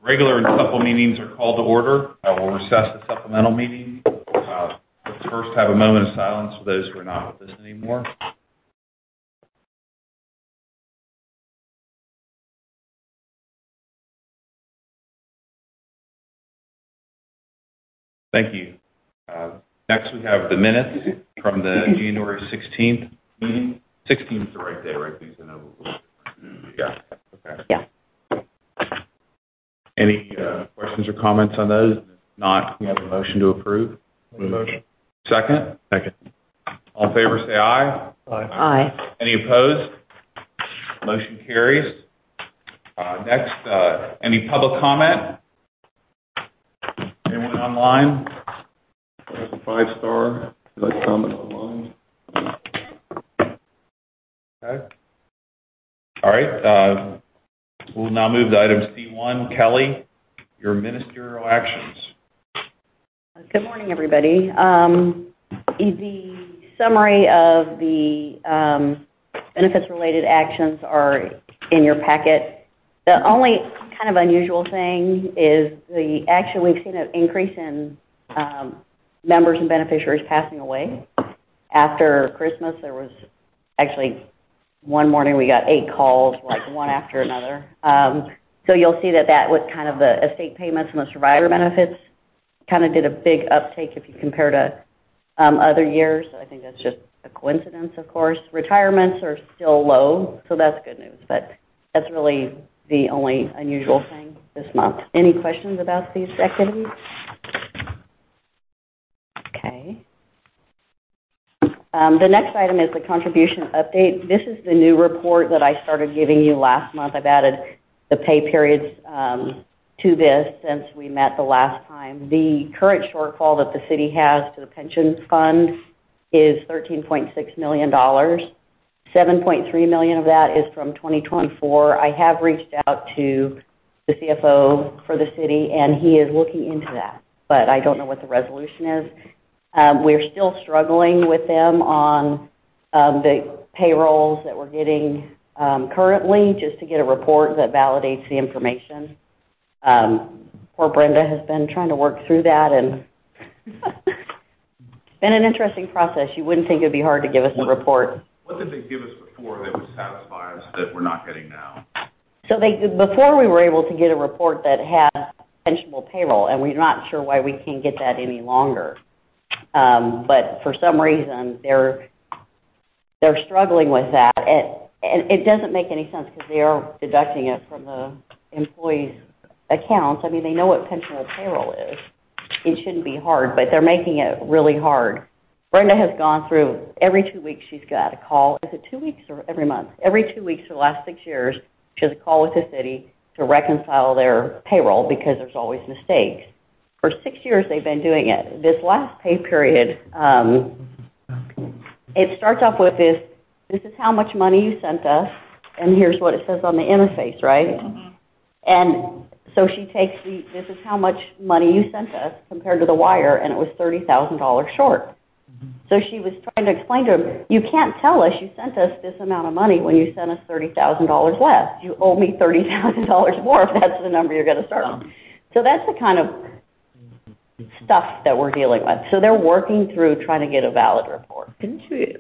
Regular and supplemental meetings are called to order. I will recess the supplemental meeting. Let's first have a moment of silence for those who are not with us anymore. Thank you. Next, we have the minutes from the January 16th meeting. 16th is the right day, right? Because I know. Yeah. Okay. Yeah. Any questions or comments on those? If not, we have a motion to approve. Motion. Second? Second. All in favor, say aye. Aye. Aye. Any opposed? Motion carries. Next, any public comment? Anyone online? That's a 5-star. Would you like to comment online? Okay. All right. We'll now move to item C1. Kelly, your ministerial actions. Good morning, everybody. The summary of the benefits-related actions are in your packet. The only kind of unusual thing is we've seen an increase in members and beneficiaries passing away. After Christmas, there was actually one morning we got 8 calls, like one after another. So you'll see that was kind of the estate payments and the survivor benefits kind of did a big uptake if you compare to other years. I think that's just a coincidence, of course. Retirements are still low, so that's good news. But that's really the only unusual thing this month. Any questions about these activities? Okay. The next item is the contribution update. This is the new report that I started giving you last month. I've added the pay periods to this since we met the last time. The current shortfall that the city has to the pension fund is $13.6 million. $7.3 million of that is from 2024. I have reached out to the CFO for the city, and he is looking into that, but I don't know what the resolution is. We're still struggling with them on the payrolls that we're getting currently, just to get a report that validates the information. Poor Brenda has been trying to work through that, and it's been an interesting process. You wouldn't think it would be hard to give us a report. What did they give us before that would satisfy us that we're not getting now? So before we were able to get a report that had pensionable payroll, and we're not sure why we can't get that any longer. But for some reason, they're struggling with that. And it doesn't make any sense because they are deducting it from the employees' accounts. I mean, they know what pensionable payroll is. It shouldn't be hard, but they're making it really hard. Brenda has gone through, every 2 weeks she's got a call. Is it 2 weeks or every month? Every 2 weeks for the last 6 years, she has a call with the city to reconcile their payroll because there's always mistakes. For 6 years they've been doing it. This last pay period, it starts off with this is how much money you sent us, and here's what it says on the interface, right? Mm-hmm. And so she takes this is how much money you sent us compared to the wire, and it was $30,000 short. Mm-hmm. So she was trying to explain to him, you can't tell us you sent us this amount of money when you sent us $30,000 less. You owe me $30,000 more if that's the number you're going to start on. So that's the kind of stuff that we're dealing with. So they're working through trying to get a valid report. Couldn't you,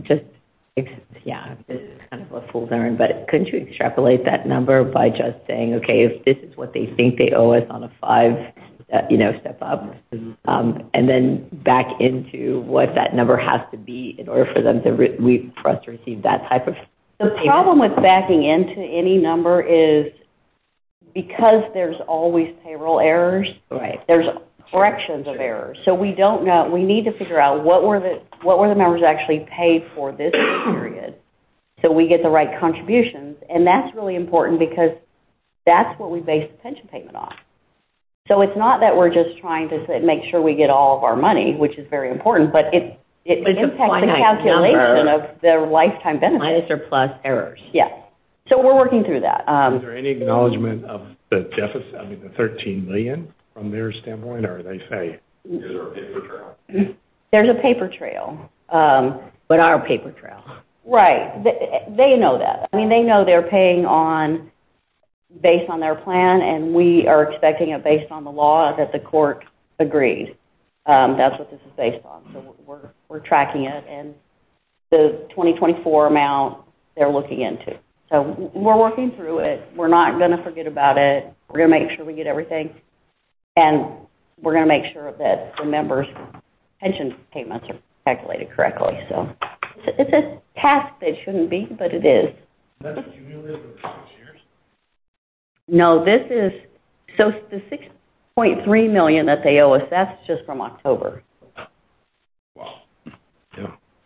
this is kind of a fool's errand, but couldn't you extrapolate that number by just saying, okay, if this is what they think they owe us on a 5, step up, and then back into what that number has to be in order for them for us to receive that type of The problem with backing into any number is because there's always payroll errors. Right. There's corrections of errors. So we don't know. We need to figure out what were the members actually paid for this period, so we get the right contributions, and that's really important because that's what we base the pension payment on. So it's not that we're just trying to make sure we get all of our money, which is very important, but it impacts the calculation of their lifetime benefit. Minus or plus errors. Yes. So we're working through that. Is there any acknowledgement of the deficit, the $13 million from their standpoint, or they say? Is there a paper trail? There's a paper trail. But our paper trail. Right. They know that. I mean, they know they're paying on based on their plan, and we are expecting it based on the law that the court agreed. That's what this is based on. So we're tracking it, and the 2024 amount they're looking into. So we're working through it. We're not going to forget about it. We're going to make sure we get everything, and we're going to make sure that the members' pension payments are calculated correctly. So it's a task that shouldn't be, but it is. That's cumulative over 6 years? No, this is, so the $6.3 million that they owe us, that's just from October. Wow. Yeah.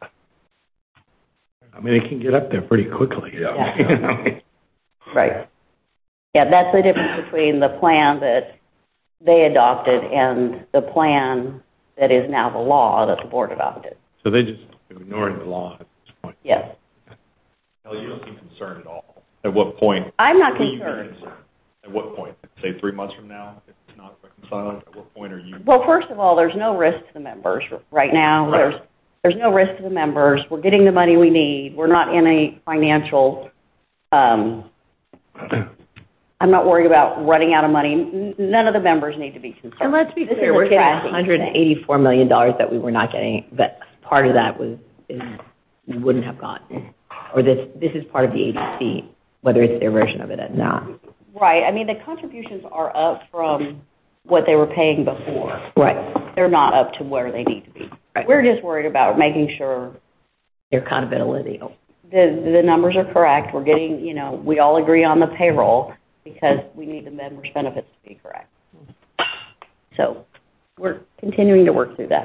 I mean, it can get up there pretty quickly. Yeah. Right. Yeah, that's the difference between the plan that they adopted and the plan that is now the law that the board adopted. So they just ignored the law at this point. Yes. Kelly, you don't seem concerned at all. At what point? I'm not will you be concerned. At what point? Say 3 months from now, if it's not reconciled, at what point are you? Well, first of all, there's no risk to the members right now. Right. There's no risk to the members. We're getting the money we need. We're not in a financial, I'm not worried about running out of money. None of the members need to be concerned. And let's be This clear, is a we're getting tracking $184 million that we were not getting, that part of that we wouldn't have gotten. Or this is part of the ADC, whether it's their version of it or not. Right. I mean, the contributions are up from what they were paying before. Right. They're not up to where they need to be. Right. We're just worried about making sure Their accountability. the numbers are correct. We're getting, we all agree on the payroll because we need the members' benefits to be correct. So we're continuing to work through that.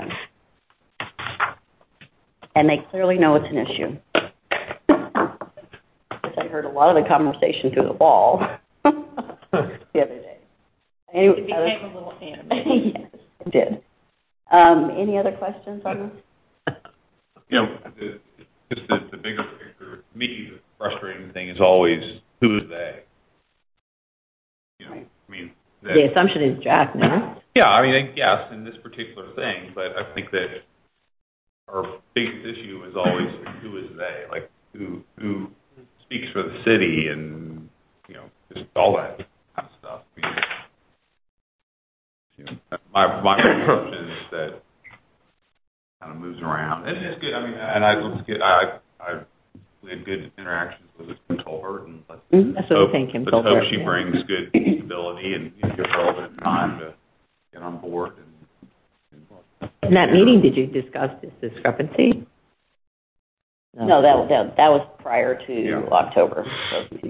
And they clearly know it's an issue. I heard a lot of the conversation through the wall the other day. Anyway, It became a little animated. Yes, it did. Any other questions on this? Just the bigger picture, to me, the frustrating thing is always, who is they? I mean, The assumption is Jack, no? yeah, I mean, yes, in this particular thing, but I think that our biggest issue is always, who is they? Like, who speaks for the city and, just all that kind of stuff. I mean, my perception is that kind of moves around. And it's good. I mean, and we had good interactions with Kim Tolbert, and That's what I think, Kim let's hope Tolbert. she brings good stability and give her a little bit of time to get on board. In that meeting, did you discuss this discrepancy? No, that was prior to Yeah. October. Okay.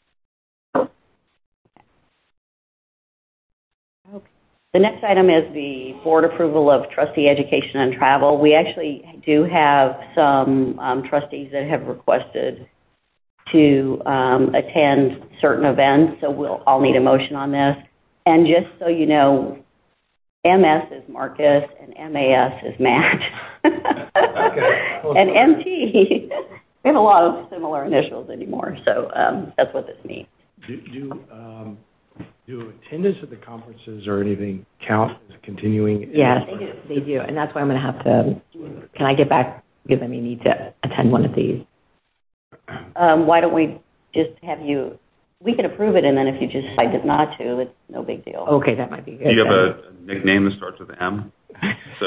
The next item is the board approval of trustee education and travel. We actually do have some trustees that have requested to attend certain events, so I'll need a motion on this. And just so you know, MS is Marcus and MAS is Matt. And MT, we have a lot of similar initials anymore, so that's what this means. Do attendance at the conferences or anything count as continuing? Yes, they do. And that's why I'm going to have to, can I get back, because I may need to attend one of these. Why don't we just have you, we can approve it, and then if you just decide not to, it's no big deal. Okay, that might be good. Do you have then. a nickname that starts with M? So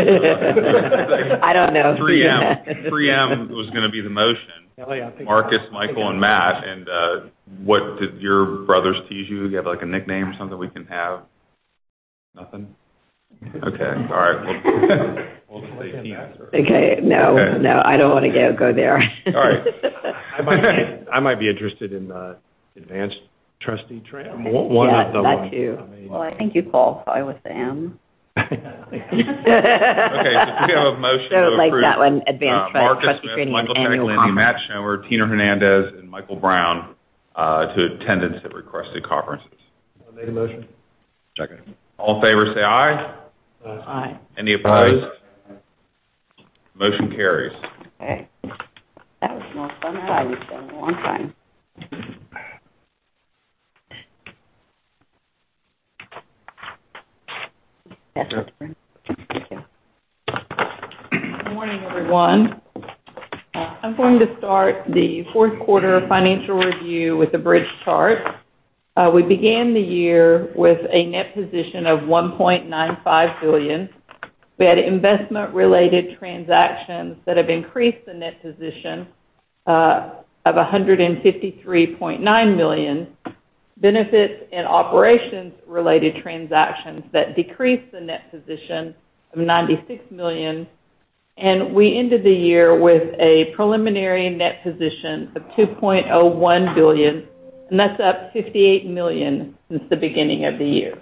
I don't know. 3M was going to be the motion. Kelly, I think Marcus, Michael, and Matt. And what did your brothers tease you? You have like a nickname or something we can have? Nothing? Okay. All right. We'll say team. Okay, no, I don't want to go there. All right. I might be interested in the advanced trustee training. One Yeah, of the that ones. too. I mean, Well, I think you qualify with the M. Okay, so we have a motion So to like approve that one, advanced Marcus trustee Smith, training Michael and annual Tagliani, Matt conference. Schomer, Tina Hernandez, and Michael Brown to attendance at requested conferences. I'll make a motion. Second. All in favor, say aye. Aye. Any opposed? Motion carries. Okay. That was the most fun that I've done in a long time. That's it. Thank you. Good morning, everyone. I'm going to start the fourth quarter financial review with the bridge chart. We began the year with a net position of $1.95 billion. We had investment-related transactions that have increased the net position of $153.9 million, benefits and operations-related transactions that decreased the net position of $96 million, and we ended the year with a preliminary net position of $2.01 billion, and that's up $58 million since the beginning of the year.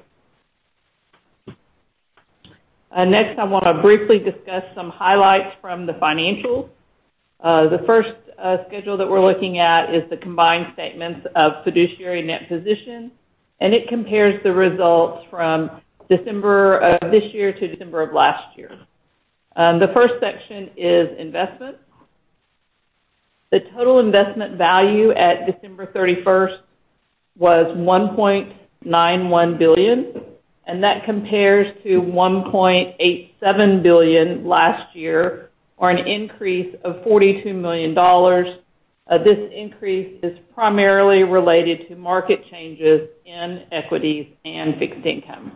Next, I want to briefly discuss some highlights from the financials. The first schedule that we're looking at is the combined statements of fiduciary net position, and it compares the results from December of this year to December of last year. The first section is investments. The total investment value at December 31st was $1.91 billion, and that compares to $1.87 billion last year, or an increase of $42 million. This increase is primarily related to market changes in equities and fixed income.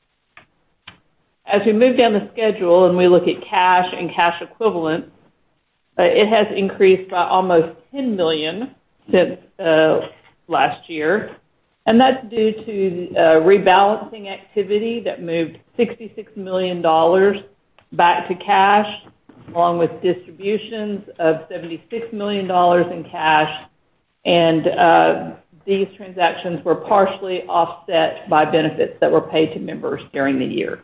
As we move down the schedule and we look at cash and cash equivalents, it has increased by almost $10 million since last year, and that's due to rebalancing activity that moved $66 million back to cash, along with distributions of $76 million in cash, and these transactions were partially offset by benefits that were paid to members during the year.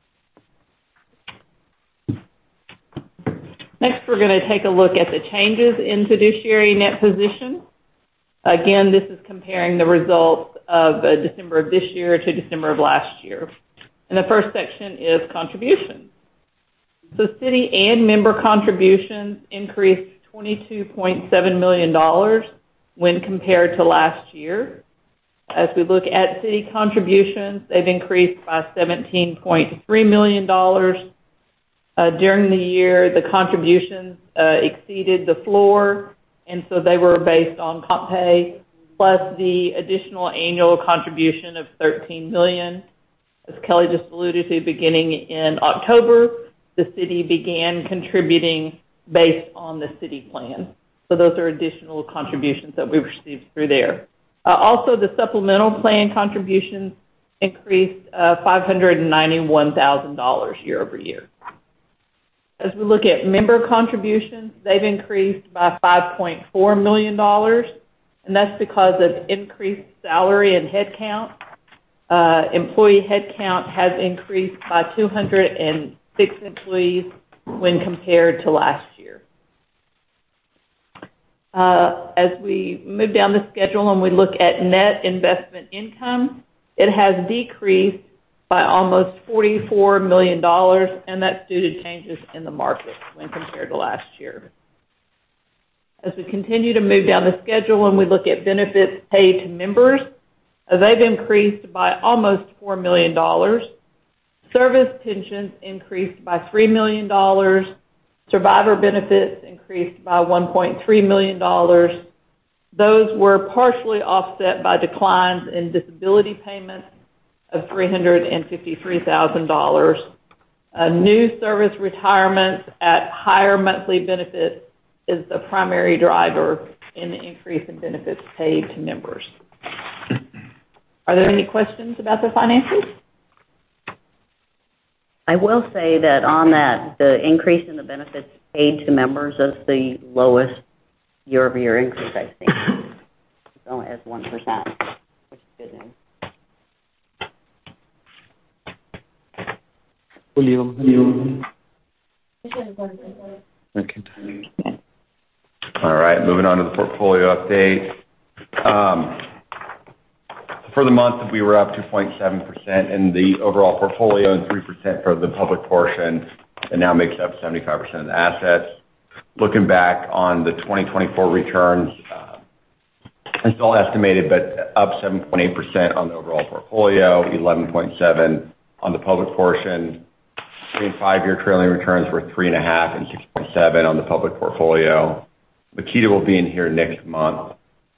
Next, we're going to take a look at the changes in fiduciary net position. Again, this is comparing the results of December of this year to December of last year. And the first section is contributions. So city and member contributions increased $22.7 million when compared to last year. As we look at city contributions, they've increased by $17.3 million. During the year, the contributions exceeded the floor, and so they were based on comp pay, plus the additional annual contribution of $13 million. As Kelly just alluded to, beginning in October, the city began contributing based on the city plan. So those are additional contributions that we received through there. Also, the supplemental plan contributions increased $591,000 year over year. As we look at member contributions, they've increased by $5.4 million, and that's because of increased salary and headcount. Employee headcount has increased by 206 employees when compared to last year. As we move down the schedule and we look at net investment income, it has decreased by almost $44 million, and that's due to changes in the market when compared to last year. As we continue to move down the schedule and we look at benefits paid to members, they've increased by almost $4 million. Service pensions increased by $3 million. Survivor benefits increased by $1.3 million. Those were partially offset by declines in disability payments of $353,000. New service retirements at higher monthly benefits is the primary driver in the increase in benefits paid to members. Are there any questions about the finances? I will say that on that, the increase in the benefits paid to members is the lowest year-over-year increase I've seen. It's only at 1%, which is good news. William. Okay. All right, moving on to the portfolio update. For the month, we were up 2.7% in the overall portfolio and 3% for the public portion. It now makes up 75% of the assets. Looking back on the 2024 returns, it's all estimated, but up 7.8% on the overall portfolio, 11.7% on the public portion. 3 and 5 year trailing returns were 3.5% and 6.7% on the public portfolio. Makita will be in here next month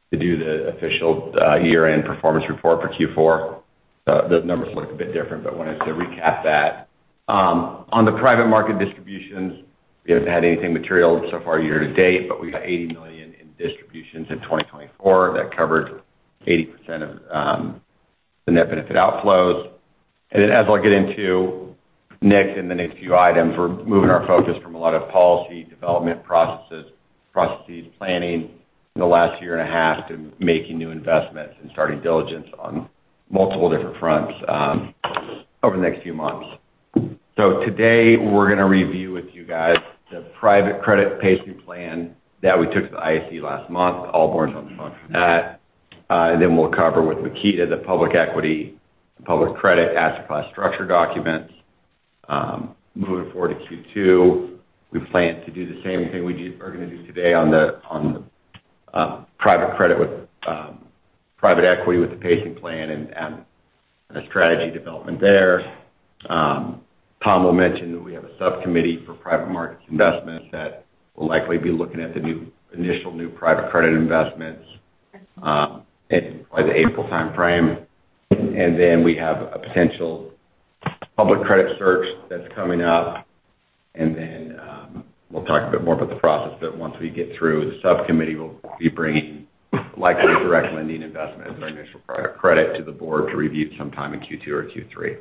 to do the official year-end performance report for Q4. The numbers look a bit different, but wanted to recap that. On the private market distributions, we haven't had anything material so far year to date, but we got $80 million in distributions in 2024 that covered 80% of the net benefit outflows. And then as I'll get into next in the next few items, we're moving our focus from a lot of policy development processes, planning in the last year and a half to making new investments and starting diligence on multiple different fronts over the next few months. So today we're going to review with you guys the private credit pacing plan that we took to the IAC last month. All boards on the phone for that. And then we'll cover with Makita the public equity, public credit asset class structure documents. Moving forward to Q2, we plan to do the same thing are going to do today on the private credit with private equity with the pacing plan and a strategy development there. Tom will mention that we have a subcommittee for private markets investments that will likely be looking at the initial new private credit investments in probably the April timeframe. And then we have a potential public credit search that's coming up. And then we'll talk a bit more about the process, but once we get through, the subcommittee will be bringing likely direct lending investment as our initial private credit to the board to review sometime in Q2 or Q3.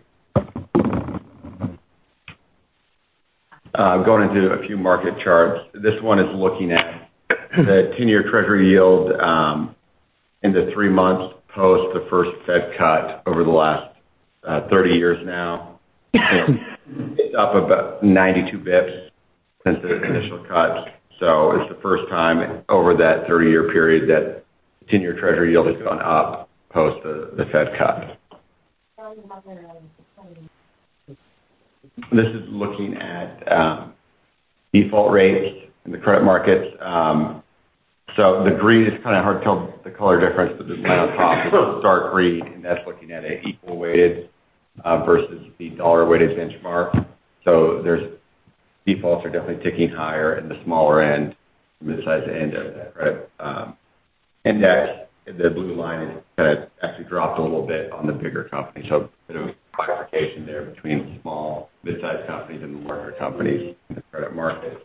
Going into a few market charts. This one is looking at the 10-year Treasury yield in the 3 months post the first Fed cut over the last 30 years now. It's up about 92 bips since the initial cut. So it's the first time over that 30-year period that the 10-year Treasury yield has gone up post the Fed cut. This is looking at default rates in the credit markets. So the green is kind of hard to tell the color difference, but the line on top is dark green, and that's looking at an equal weighted versus the dollar weighted benchmark. So defaults are definitely ticking higher in the smaller end, mid-sized end of that credit index. The blue line is kind of actually dropped a little bit on the bigger companies. So a bit of a bifurcation there between small, mid-sized companies and the larger companies in the credit market.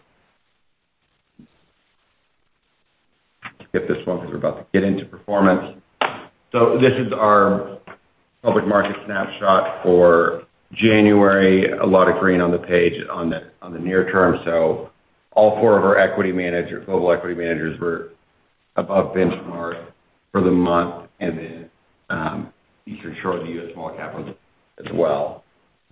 Skip this one because we're about to get into performance. So this is our public market snapshot for January. A lot of green on the page on the near term. So all 4 of our global equity managers were above benchmark for the month, and then Eastern Shore of the U.S. small cap as well.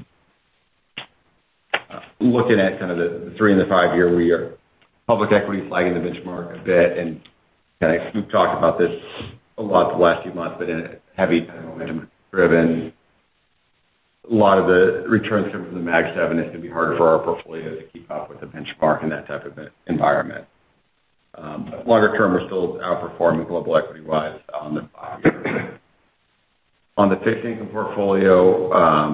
Looking at kind of the 3 and the 5 year, we are public equity flagging the benchmark a bit, and kind of we've talked about this a lot the last few months, but in a heavy kind of momentum driven. A lot of the returns come from the Mag 7. It's going to be harder for our portfolio to keep up with the benchmark in that type of environment. Longer term, we're still outperforming global equity-wise on the 5 year. On the fixed income portfolio,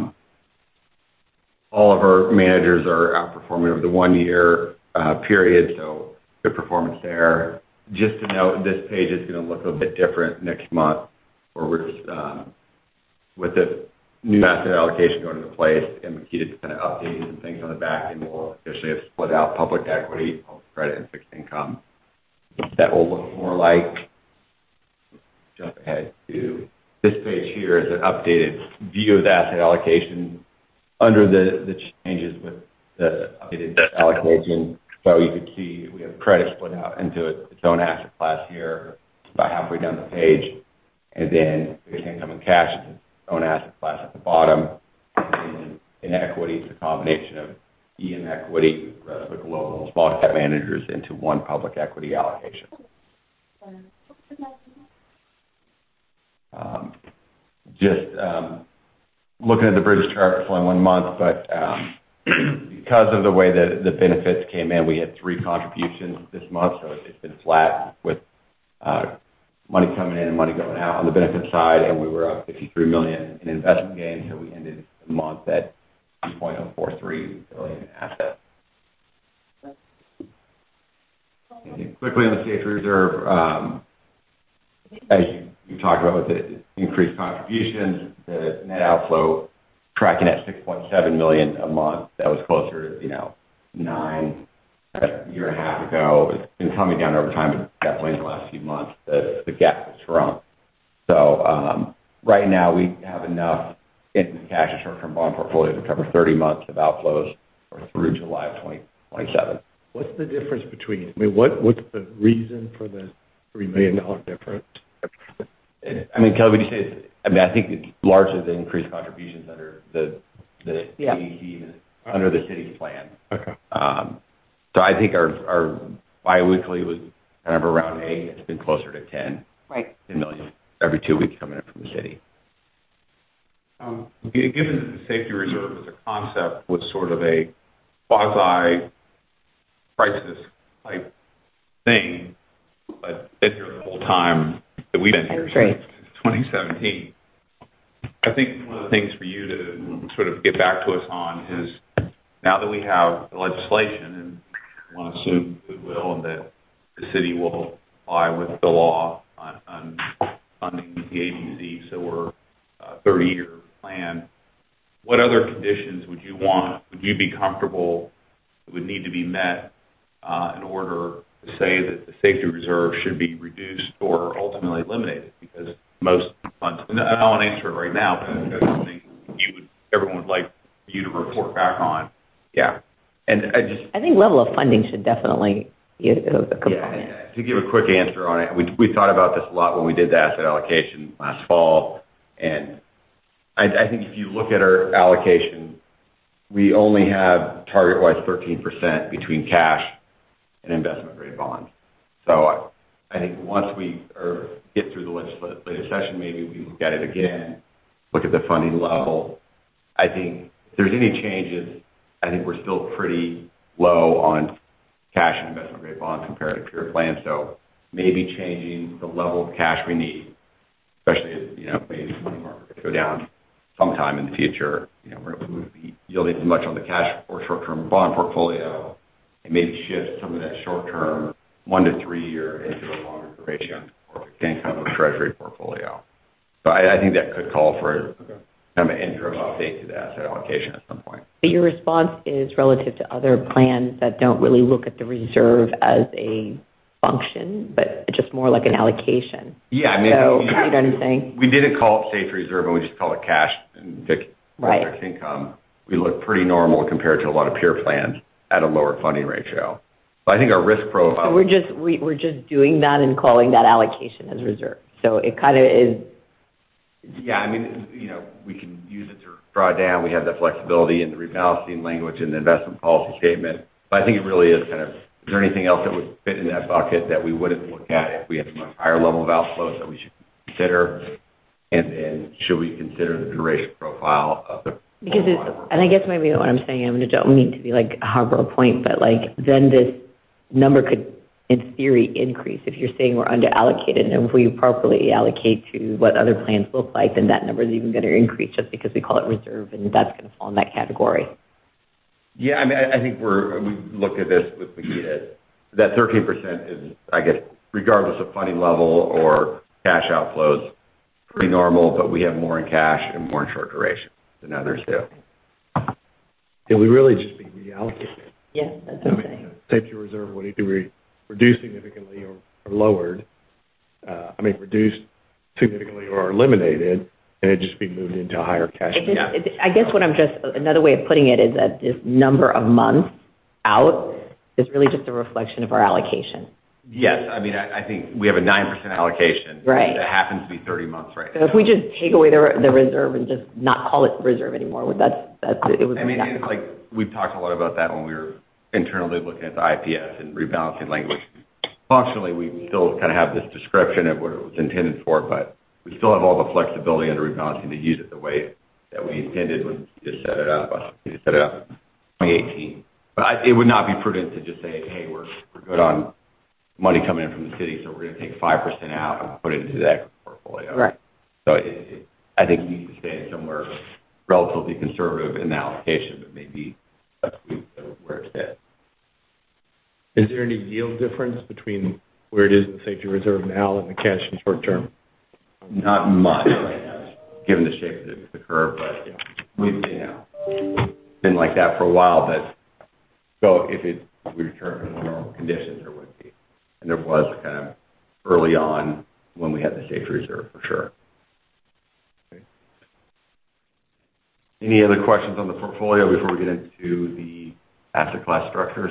all of our managers are outperforming over the 1 year period, so good performance there. Just to note, this page is going to look a bit different next month, where we're with the new asset allocation going into place, and Makita kind of updating some things on the back end. We'll officially have split out public equity, public credit, and fixed income. That will look more like, jump ahead to this page here is an updated view of the asset allocation under the changes with the updated allocation. So you can see we have credit split out into its own asset class here, about halfway down the page. And then fixed income and cash is its own asset class at the bottom. And in equity, it's a combination of EM equity, the global small cap managers into one public equity allocation. Looking at the bridge chart, it's only 1 month, but because of the way that the benefits came in, we had 3 contributions this month, so it's been flat with money coming in and money going out on the benefit side, and we were up $53 million in investment gains, so we ended the month at $2.043 billion in assets. And quickly on the safety reserve, as you talked about with the increased contributions, the net outflow tracking at $6.7 million a month. That was closer to, $9 a year and a half ago. It's been coming down over time, but definitely in the last few months, the gap has shrunk. So right now we have enough in the cash and short-term bond portfolio to cover 30 months of outflows or through July of 2027. What's the difference between, what's the reason for the $3 million difference? Kelly, would you say, I think it's largely the increased contributions under the ADC, under the city's plan. Okay. So I think our biweekly was kind of around 8. It's been closer to 10. Right. 10 million every 2 weeks coming in from the city. Given that the safety reserve as a concept was sort of a quasi-crisis type thing, but been here the whole time that we've been here since 2017, I think one of the things for you to sort of get back to us on is now that we have the legislation and want to assume goodwill and that the city will comply with the law on funding the ADC, so we're a 30-year plan, what other conditions would you be comfortable that would need to be met in order to say that the safety reserve should be reduced or ultimately eliminated? Because most funds, and I don't want to answer it right now, but that's something everyone would like you to report back on. Yeah. And I think level of funding should definitely be a component. Yeah, to give a quick answer on it, we thought about this a lot when we did the asset allocation last fall, and I think if you look at our allocation, we only have target-wise 13% between cash and investment-grade bonds. So I think once we get through the legislative session, maybe we look at it again, look at the funding level. I think if there's any changes, I think we're still pretty low on cash and investment-grade bonds compared to pure plan. So maybe changing the level of cash we need, especially as, maybe the money market go down sometime in the future. We wouldn't be yielding as much on the cash or short-term bond portfolio, and maybe shift some of that short-term 1 to 3 year into a longer duration or fixed income or treasury portfolio. So I think that could call for kind of an interim update to the asset allocation at some point. But your response is relative to other plans that don't really look at the reserve as a function, but just more like an allocation. Yeah, so, you know what I'm saying? We didn't call it safety reserve, and we just call it cash and fixed income. We look pretty normal compared to a lot of peer plans at a lower funding ratio. So I think our risk profile. So we're just doing that and calling that allocation as reserve. So it kind of is. Yeah, we can use it to draw down. We have that flexibility in the rebalancing language in the investment policy statement. But I think it really is kind of, is there anything else that would fit in that bucket that we wouldn't look at if we have a much higher level of outflows that we should consider? And should we consider the duration profile of the. Because and I guess maybe what I'm saying, I don't mean to be like harbor a point, but then this number could, in theory, increase. If you're saying we're under allocated, and if we properly allocate to what other plans look like, then that number is even going to increase just because we call it reserve, and that's going to fall in that category. Yeah, I think we looked at this with Makita. That 13% is, I guess, regardless of funding level or cash outflows, pretty normal, but we have more in cash and more in short duration than others do. It would really just be reallocated. Yeah, that's what I'm saying. Safety reserve would either be reduced significantly or lowered. Reduced significantly or eliminated, and it'd just be moved into a higher cash. I guess another way of putting it is that this number of months out is really just a reflection of our allocation. Yes, I think we have a 9% allocation. Right. That happens to be 30 months right now. So if we just take away the reserve and just not call it reserve anymore, it would. We've talked a lot about that when we were internally looking at the IPS and rebalancing language. Functionally, we still kind of have this description of what it was intended for, but we still have all the flexibility under rebalancing to use it the way that we intended when we just set it up. We set it up in 2018. But it would not be prudent to just say, hey, we're good on money coming in from the city, so we're going to take 5% out and put it into the equity portfolio. Right. So I think we need to stay somewhere relatively conservative in the allocation, but maybe where it's at. Is there any yield difference between where it is in the safety reserve now and the cash and short term Not much right now, given the shape of the curve, but we've been like that for a while. But so if we return to normal conditions, there would be, and there was kind of early on when we had the safety reserve for sure. Any other questions on the portfolio before we get into the asset class structures?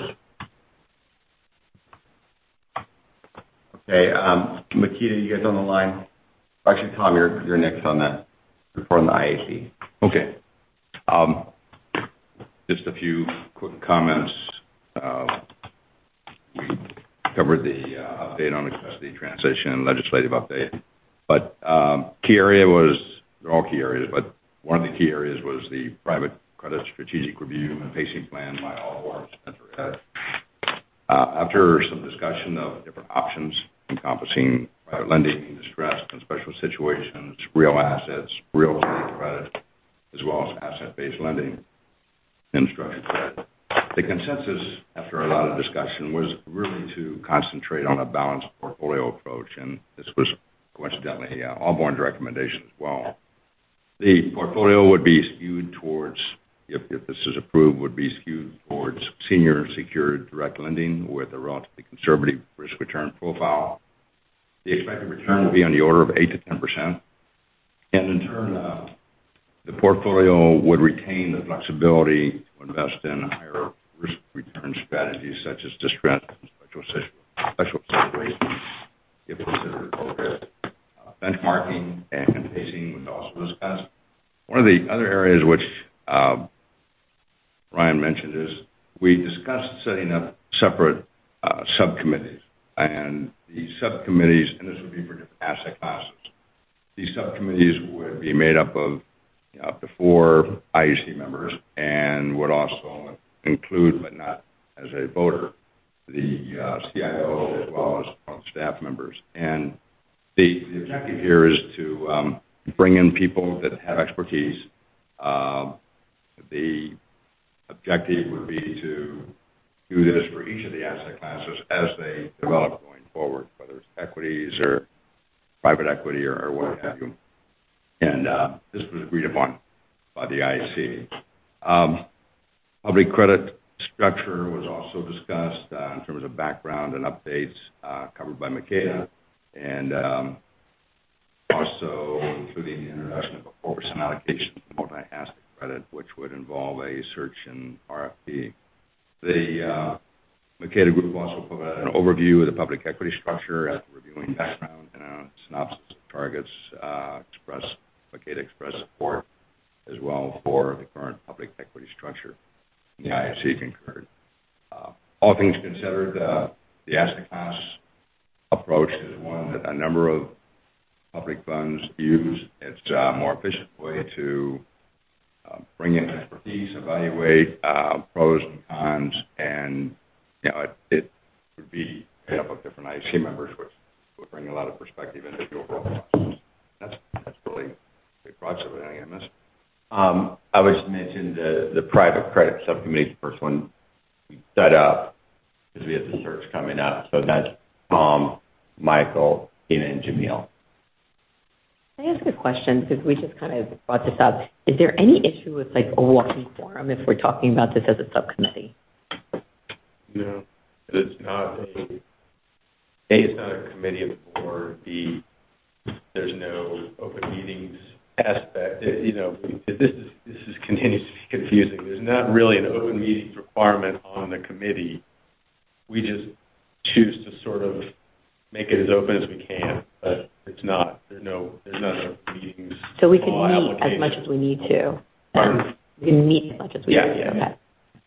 Okay, Makita, you guys on the line? Actually, Tom, you're next on that report on the IAC. Okay. Just a few quick comments. We covered the update on the custody transition, legislative update. But key area was, they're all key areas, but one of the key areas was the private credit strategic review and pacing plan by all boards. After some discussion of different options encompassing private lending, distressed and special situations, real assets, real estate credit, as well as asset-based lending and structured credit. The consensus, after a lot of discussion, was really to concentrate on a balanced portfolio approach, and this was coincidentally all board recommendation as well. The portfolio would be skewed towards, if this is approved, would be skewed towards senior secured direct lending with a relatively conservative risk return profile. The expected return will be on the order of 8 to 10%. And in turn, the portfolio would retain the flexibility to invest in higher risk return strategies such as distressed and special situations if considered appropriate. Benchmarking and pacing was also discussed. One of the other areas which Ryan mentioned is we discussed setting up separate subcommittees. And these subcommittees, and this would be for different asset classes, these subcommittees would be made up of up to 4 IEC members and would also include, but not as a voter, the CIO as well as staff members. And the objective here is to bring in people that have expertise. The objective would be to do this for each of the asset classes as they develop going forward, whether it's equities or private equity or what have you. And this was agreed upon by the IEC. Public credit structure was also discussed in terms of background and updates covered by Makeda, and also including the introduction of a 4% allocation to multi-asset credit, which would involve a search and RFP. The Makeda Group also provided an overview of the public equity structure after reviewing background and a synopsis of targets. Makeda expressed support as well for the current public equity structure. The ISC concurred. All things considered, the asset class approach is one that a number of public funds use. It's a more efficient way to bring in expertise, evaluate pros and cons, and it would be made up of different IC members, which would bring a lot of perspective into the overall process. That's really a big project of anything I missed. I would just mention the private credit subcommittee, the first one we set up, because we have the search coming up. So that's Tom, Michael, Tina, and Jamil. Can I ask a question? Because we just kind of brought this up. Is there any issue with like a walking quorum if we're talking about this as a subcommittee? No, it's not it's not a committee of the board. B, there's no open meetings aspect. This is continues to be confusing. There's not really an open meetings requirement on the committee. We just choose to sort of make it as open as we can, but it's not. There's not open meetings. So we can meet as much as we need to. Pardon? We can meet as much as we need to. Yeah. Okay.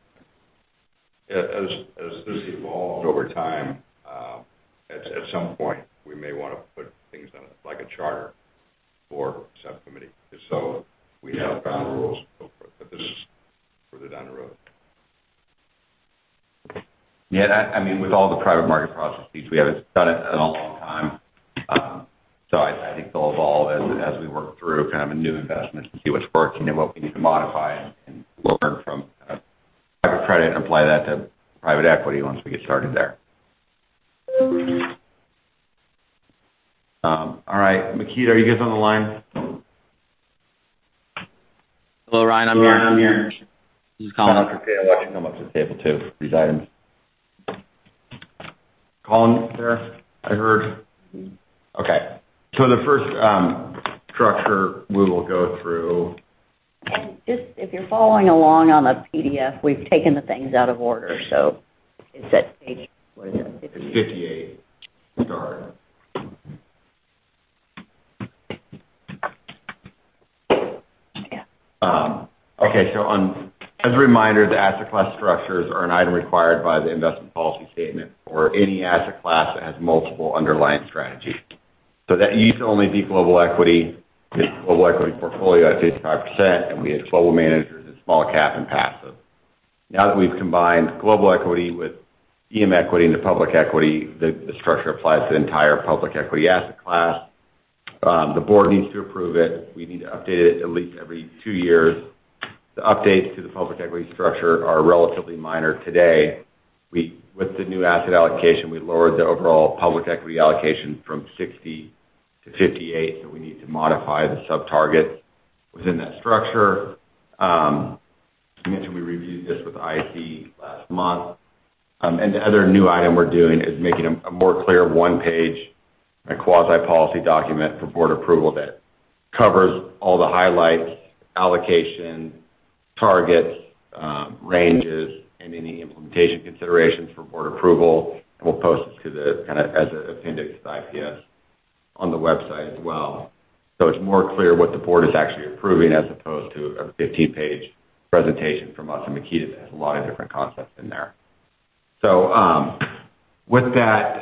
As this evolved over time, at some point, we may want to put things on like a charter for subcommittee, so we have ground rules, so forth, but this is further down the road. Yeah, I mean, with all the private market processes, we haven't done it in a long time. So I think they'll evolve as we work through kind of a new investment and see what's working and what we need to modify and learn from private credit and apply that to private equity once we get started there. All right, Makita, are you guys on the line? Hello, Ryan. I'm here. This is Colin. Why don't you come up to the table too for these items? Colin, there, I heard. Okay. So the first structure we will go through. And just, if you're following along on the PDF, we've taken the things out of order, so it's at page, what is it, 58. Start. Okay, so as a reminder, the asset class structures are an item required by the investment policy statement for any asset class that has multiple underlying strategies. So that used to only be global equity, the global equity portfolio at 55%, and we had global managers in small cap and passive. Now that we've combined global equity with EM equity into public equity, the structure applies to the entire public equity asset class. The board needs to approve it. We need to update it at least every 2 years. The updates to the public equity structure are relatively minor today. With the new asset allocation, we lowered the overall public equity allocation from 60 to 58, so we need to modify the sub-targets within that structure. I mentioned we reviewed this with IC last month. And the other new item we're doing is making a more clear one-page quasi-policy document for board approval that covers all the highlights, allocation, targets, ranges, and any implementation considerations for board approval. And we'll post it to the as an appendix to the IPS on the website as well. So it's more clear what the board is actually approving as opposed to a 15-page presentation from us and Makita that has a lot of different concepts in there. So with that,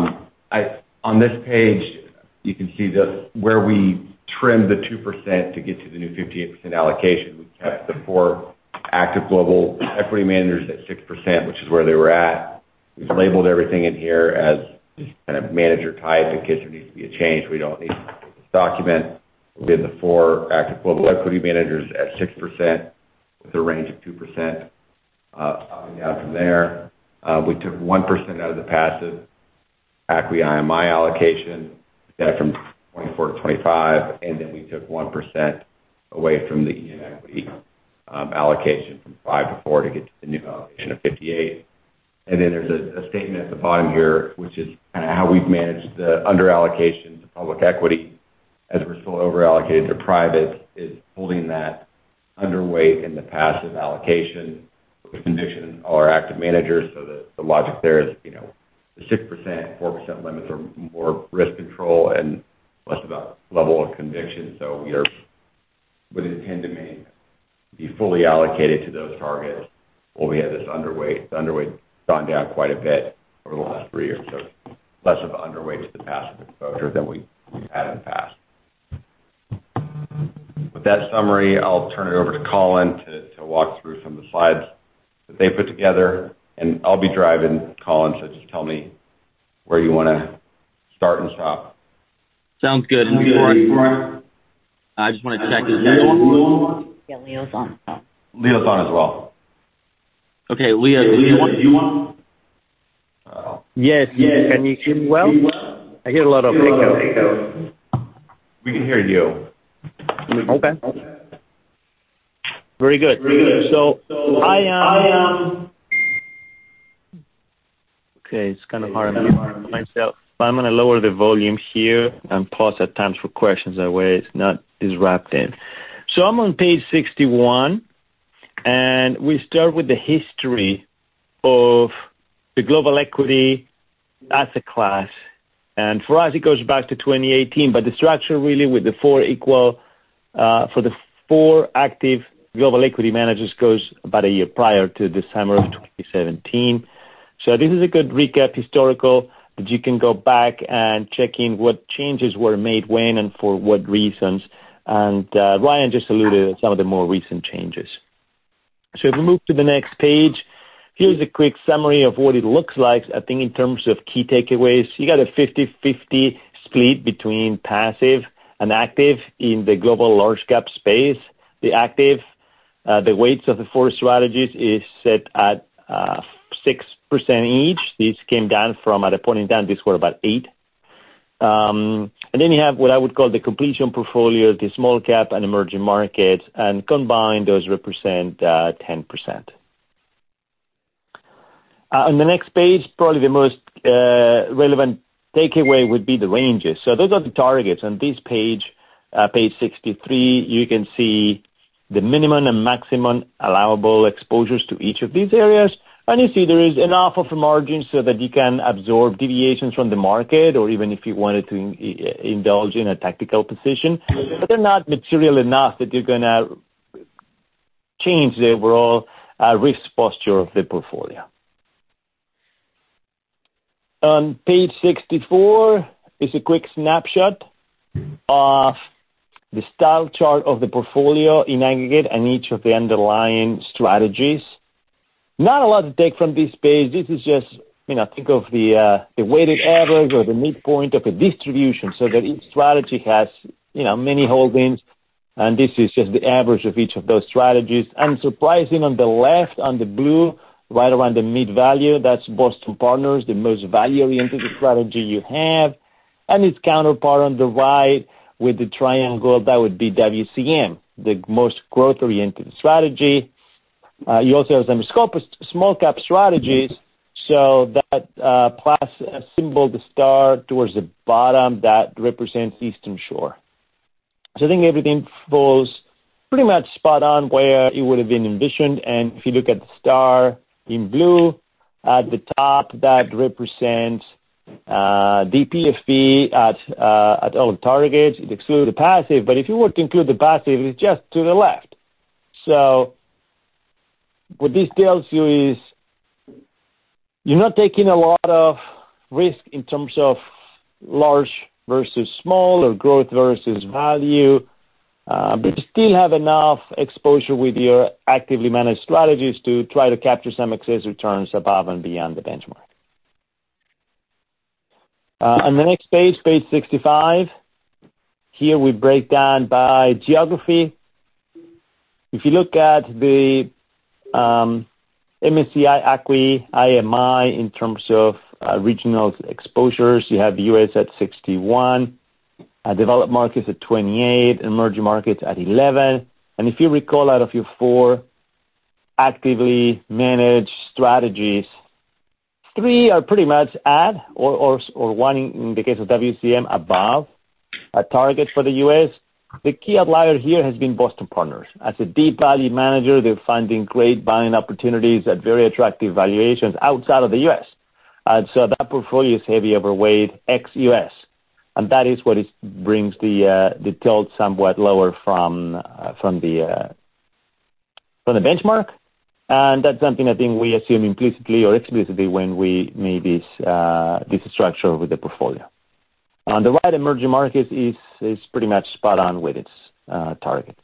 on this page, you can see where we trimmed the 2% to get to the new 58% allocation. We kept the 4 active global equity managers at 6%, which is where they were at. We've labeled everything in here as just kind of manager type in case there needs to be a change. We don't need to take this document. We had the 4 active global equity managers at 6% with a range of 2% up and down from there. We took 1% out of the passive ACWI IMI allocation, that from 24 to 25, and then we took 1% away from the EM equity allocation from 5 to 4 to get to the new allocation of 58. And then there's a statement at the bottom here, which is kind of how we've managed the under-allocation to public equity as we're still over-allocated to private, is holding that underweight in the passive allocation with conviction in all our active managers. So the logic there is, the 6%, 4% limits are more risk control and less about level of conviction. So we would intend to be fully allocated to those targets. Well, we had this underweight. The underweight gone down quite a bit over the last 3 years. So less of an underweight to the passive exposure than we've had in the past. With that summary, I'll turn it over to Colin to walk through some of the slides that they put together. And I'll be driving, Colin, so just tell me where you want to start and stop. Sounds good. And before I just want to check, is Leo on? Yeah, Leo's on. Leo's on as well. Okay, Leo, do you want? Yes. Can you hear me well? I hear a lot of echo. We can hear you. Okay. Very good. So I am. Okay, it's kind of hard on myself. I'm going to lower the volume here and pause at times for questions. That way it's not disrupting. So I'm on page 61, and we start with the history of the global equity asset class. And for us, it goes back to 2018, but the structure really with the 4 equal, for the 4 active global equity managers goes about a year prior to December of 2017. So this is a good recap, historical, that you can go back and check in what changes were made when and for what reasons. And Ryan just alluded to some of the more recent changes. So if we move to the next page, here's a quick summary of what it looks like, I think, in terms of key takeaways. You got a 50-50 split between passive and active in the global large cap space. The active, the weights of the 4 strategies is set at 6% each. These came down from, at a point in time, these were about 8. And then you have what I would call the completion portfolio, the small cap and emerging markets, and combined, those represent 10%. On the next page, probably the most relevant takeaway would be the ranges. So those are the targets. On this page, page 63, you can see the minimum and maximum allowable exposures to each of these areas. And you see there is enough of a margin so that you can absorb deviations from the market, or even if you wanted to indulge in a tactical position. But they're not material enough that you're going to change the overall risk posture of the portfolio. On page 64 is a quick snapshot of the style chart of the portfolio in aggregate and each of the underlying strategies. Not a lot to take from this page. This is just, think of the weighted average or the midpoint of a distribution, so that each strategy has, many holdings, and this is just the average of each of those strategies. And surprising, on the left, on the blue, right around the mid-value, that's Boston Partners, the most value-oriented strategy you have. And its counterpart on the right with the triangle, that would be WCM, the most growth-oriented strategy. You also have some small cap strategies, so that plus symbol, the star towards the bottom, that represents Eastern Shore. So I think everything falls pretty much spot on where it would have been envisioned. And if you look at the star in blue at the top, that represents DPFP at all targets. It excludes the passive, but if you were to include the passive, it's just to the left. So what this tells you is you're not taking a lot of risk in terms of large versus small or growth versus value, but you still have enough exposure with your actively managed strategies to try to capture some excess returns above and beyond the benchmark. On the next page, page 65, here we break down by geography. If you look at the MSCI ACWI IMI in terms of regional exposures, you have the U.S. at 61, developed markets at 28, emerging markets at 11. And if you recall, out of your 4 actively managed strategies, 3 are pretty much at, or 1 in the case of WCM, above a target for the U.S. The key outlier here has been Boston Partners. As a deep value manager, they're finding great buying opportunities at very attractive valuations outside of the U.S. And so that portfolio is heavy overweight ex-U.S. And that is what brings the tilt somewhat lower from the benchmark. And that's something I think we assume implicitly or explicitly when we made this structure with the portfolio. On the right, emerging markets is pretty much spot on with its target.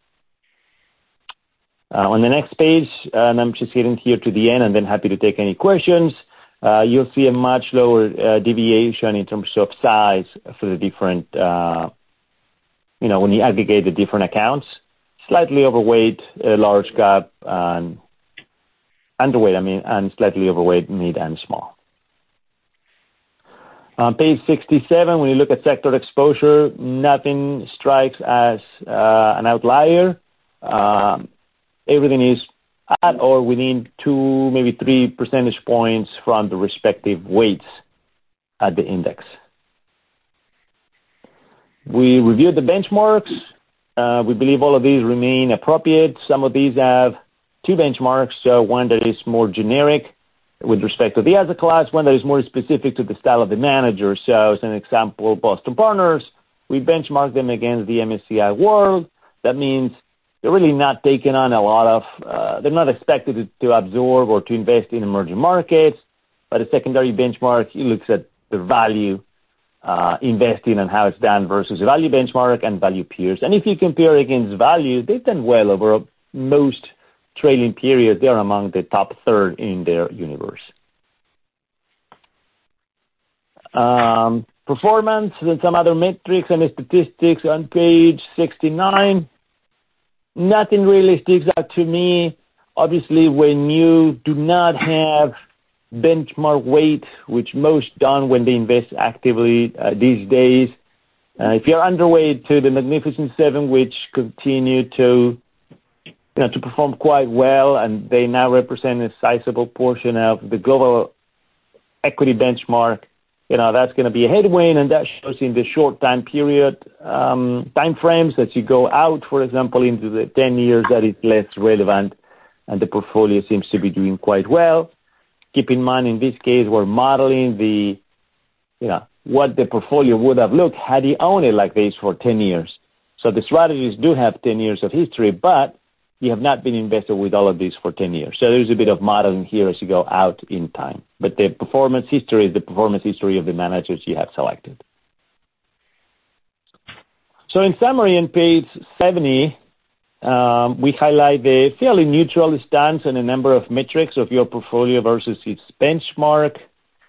On the next page, and I'm just getting here to the end and then happy to take any questions, you'll see a much lower deviation in terms of size for the different, when you aggregate the different accounts. Slightly overweight, large cap, and underweight, and slightly overweight, mid and small. On page 67, when you look at sector exposure, nothing strikes as an outlier. Everything is at or within 2, maybe 3 percentage points from the respective weights at the index. We reviewed the benchmarks. We believe all of these remain appropriate. Some of these have 2 benchmarks, so one that is more generic with respect to the asset class, one that is more specific to the style of the manager. So as an example, Boston Partners, we benchmark them against the MSCI World. That means they're really not taking on a lot of, they're not expected to absorb or to invest in emerging markets, but a secondary benchmark, it looks at the value investing and how it's done versus a value benchmark and value peers. And if you compare against value, they've done well over most trailing periods. They're among the top third in their universe. Performance and some other metrics and statistics on page 69. Nothing really sticks out to me. Obviously, when you do not have benchmark weight, which most don't when they invest actively these days. If you're underweight to the Magnificent Seven, which continue to perform quite well, and they now represent a sizable portion of the global equity benchmark, that's going to be a headwind, and that shows in the short time period time frames as you go out, for example, into the 10 years, that is less relevant, and the portfolio seems to be doing quite well. Keep in mind, in this case, we're modeling what the portfolio would have looked had you owned it like this for 10 years. So the strategies do have 10 years of history, but you have not been invested with all of these for 10 years. So there's a bit of modeling here as you go out in time. But the performance history is the performance history of the managers you have selected. So in summary, on page 70, we highlight the fairly neutral stance on a number of metrics of your portfolio versus its benchmark.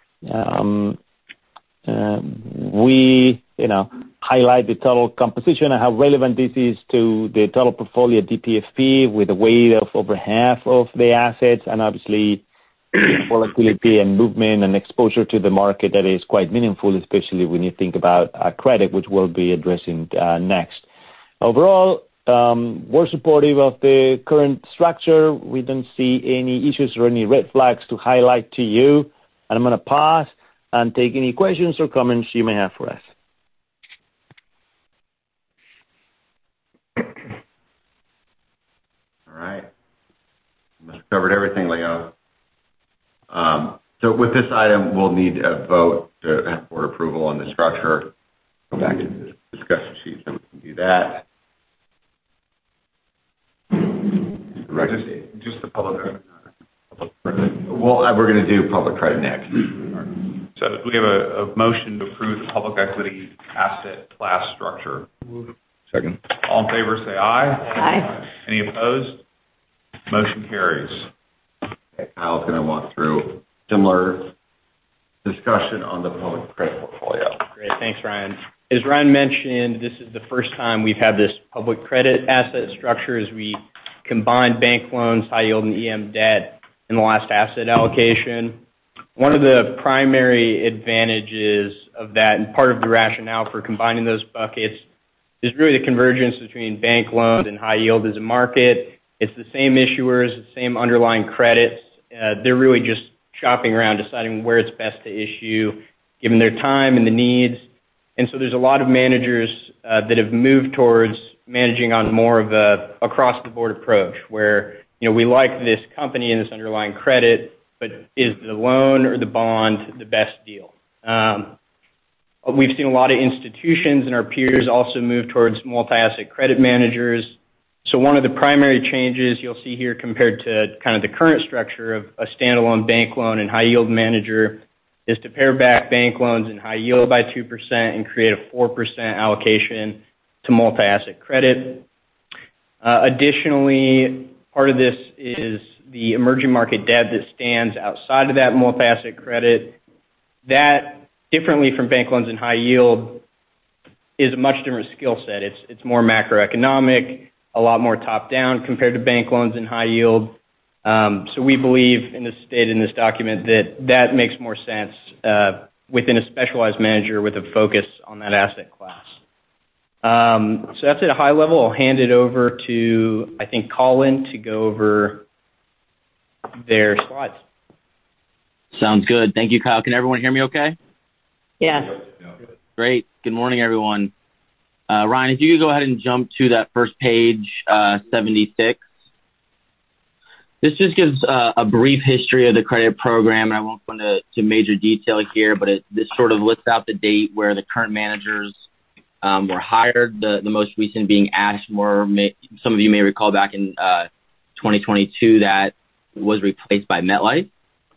We, highlight the total composition and how relevant this is to the total portfolio DPFP with a weight of over half of the assets, and obviously volatility and movement and exposure to the market that is quite meaningful, especially when you think about credit, which we'll be addressing next. Overall, we're supportive of the current structure. We don't see any issues or any red flags to highlight to you. And I'm going to pause and take any questions or comments you may have for us. All right. Must have covered everything, Leo. So with this item, we'll need a vote to have board approval on the structure. Go back to the discussion sheet so we can do that. Just the public credit. Well, we're going to do public credit next. So do we have a motion to approve the public equity asset class structure? Second. All in favor, say aye. Aye. Any opposed? Motion carries. Okay, Kyle's going to walk through similar discussion on the public credit portfolio. Great. Thanks, Ryan. As Ryan mentioned, this is the first time we've had this public credit asset structure as we combined bank loans, high yield, and EM debt in the last asset allocation. One of the primary advantages of that, and part of the rationale for combining those buckets, is really the convergence between bank loans and high yield as a market. It's the same issuers, the same underlying credits. They're really just shopping around, deciding where it's best to issue, given their time and the needs. And so there's a lot of managers that have moved towards managing on more of a across-the-board approach, where we like this company and this underlying credit, but is the loan or the bond the best deal? We've seen a lot of institutions and our peers also move towards multi-asset credit managers. So one of the primary changes you'll see here compared to kind of the current structure of a standalone bank loan and high yield manager is to pare back bank loans and high yield by 2% and create a 4% allocation to multi-asset credit. Additionally, part of this is the emerging market debt that stands outside of that multi-asset credit. That, differently from bank loans and high yield, is a much different skill set. It's more macroeconomic, a lot more top-down compared to bank loans and high yield. So we believe, in this state in this document, that makes more sense within a specialized manager with a focus on that asset class. So that's at a high level. I'll hand it over to, I think, Colin to go over their slides. Sounds good. Thank you, Kyle. Can everyone hear me okay? Yeah. Great. Good morning, everyone. Ryan, if you could go ahead and jump to that first page, 76. This just gives a brief history of the credit program, and I won't go into major detail here, but this sort of lists out the date where the current managers were hired, the most recent being Ashmore. Some of you may recall back in 2022 that was replaced by MetLife.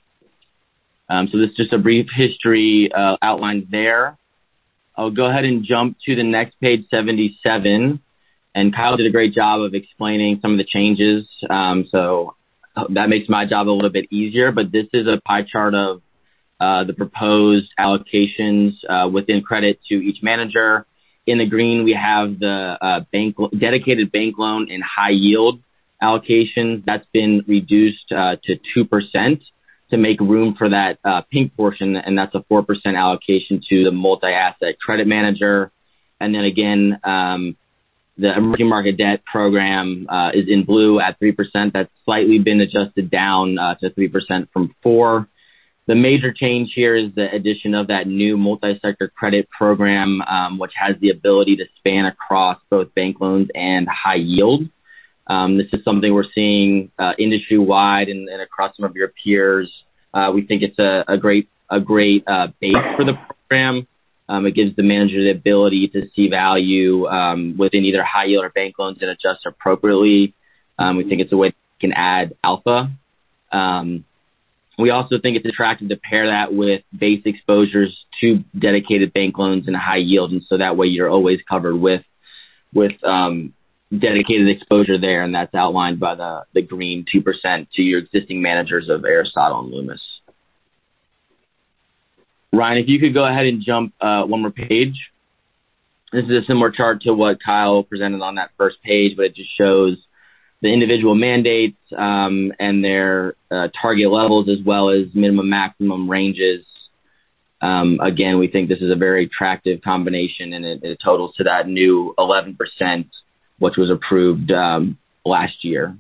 So this is just a brief history outlined there. I'll go ahead and jump to the next page, 77. And Kyle did a great job of explaining some of the changes. So that makes my job a little bit easier. But this is a pie chart of the proposed allocations within credit to each manager. In the green, we have the dedicated bank loan and high yield allocations. That's been reduced to 2%. to make room for that pink portion, and that's a 4% allocation to the multi-asset credit manager. And then again, the emerging market debt program is in blue at 3%. That's slightly been adjusted down to 3% from 4%. The major change here is the addition of that new multi-sector credit program, which has the ability to span across both bank loans and high yield. This is something we're seeing industry-wide and across some of your peers. We think it's a great base for the program. It gives the manager the ability to see value within either high yield or bank loans and adjust appropriately. We think it's a way that can add alpha. We also think it's attractive to pair that with base exposures to dedicated bank loans and high yield, and so that way you're always covered with dedicated exposure there, and that's outlined by the green 2% to your existing managers of Aristotle and Loomis. Ryan, if you could go ahead and jump one more page. This is a similar chart to what Kyle presented on that first page, but it just shows the individual mandates and their target levels as well as minimum maximum ranges. Again, we think this is a very attractive combination, and it totals to that new 11%, which was approved last year.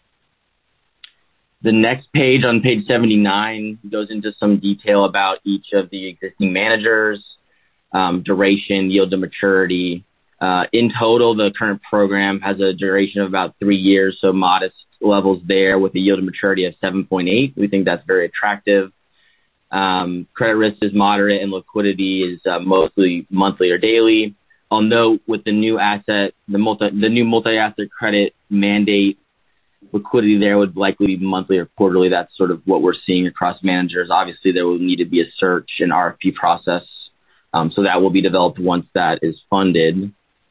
The next page, on page 79, goes into some detail about each of the existing managers, duration, yield to maturity. In total, the current program has a duration of about 3 years, so modest levels there with a yield to maturity of 7.8. We think that's very attractive. Credit risk is moderate and liquidity is mostly monthly or daily. I'll note with the new new multi-asset credit mandate, liquidity there would likely be monthly or quarterly. That's sort of what we're seeing across managers. Obviously, there will need to be a search and RFP process, so that will be developed once that is funded.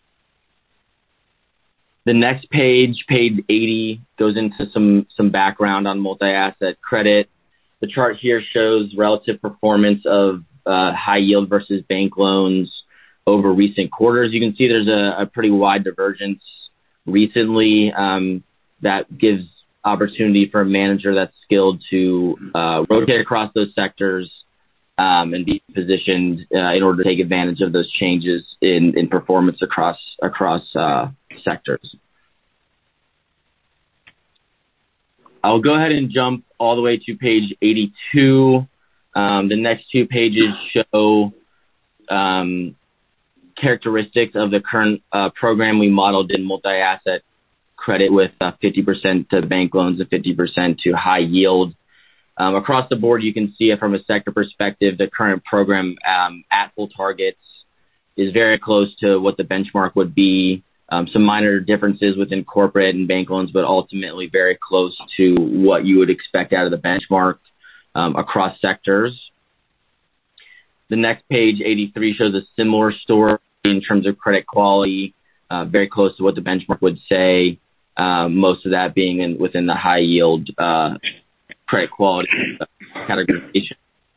The next page, page 80, goes into some background on multi-asset credit. The chart here shows relative performance of high yield versus bank loans over recent quarters. You can see there's a pretty wide divergence recently that gives opportunity for a manager that's skilled to rotate across those sectors and be positioned in order to take advantage of those changes in performance across sectors. I'll go ahead and jump all the way to page 82. The next two pages show characteristics of the current program we modeled in multi-asset credit with 50% to bank loans and 50% to high yield. Across the board, you can see it from a sector perspective. The current program at full targets is very close to what the benchmark would be. Some minor differences within corporate and bank loans, but ultimately very close to what you would expect out of the benchmark across sectors. The next page, 83, shows a similar story in terms of credit quality, very close to what the benchmark would say, most of that being within the high yield credit quality categorization.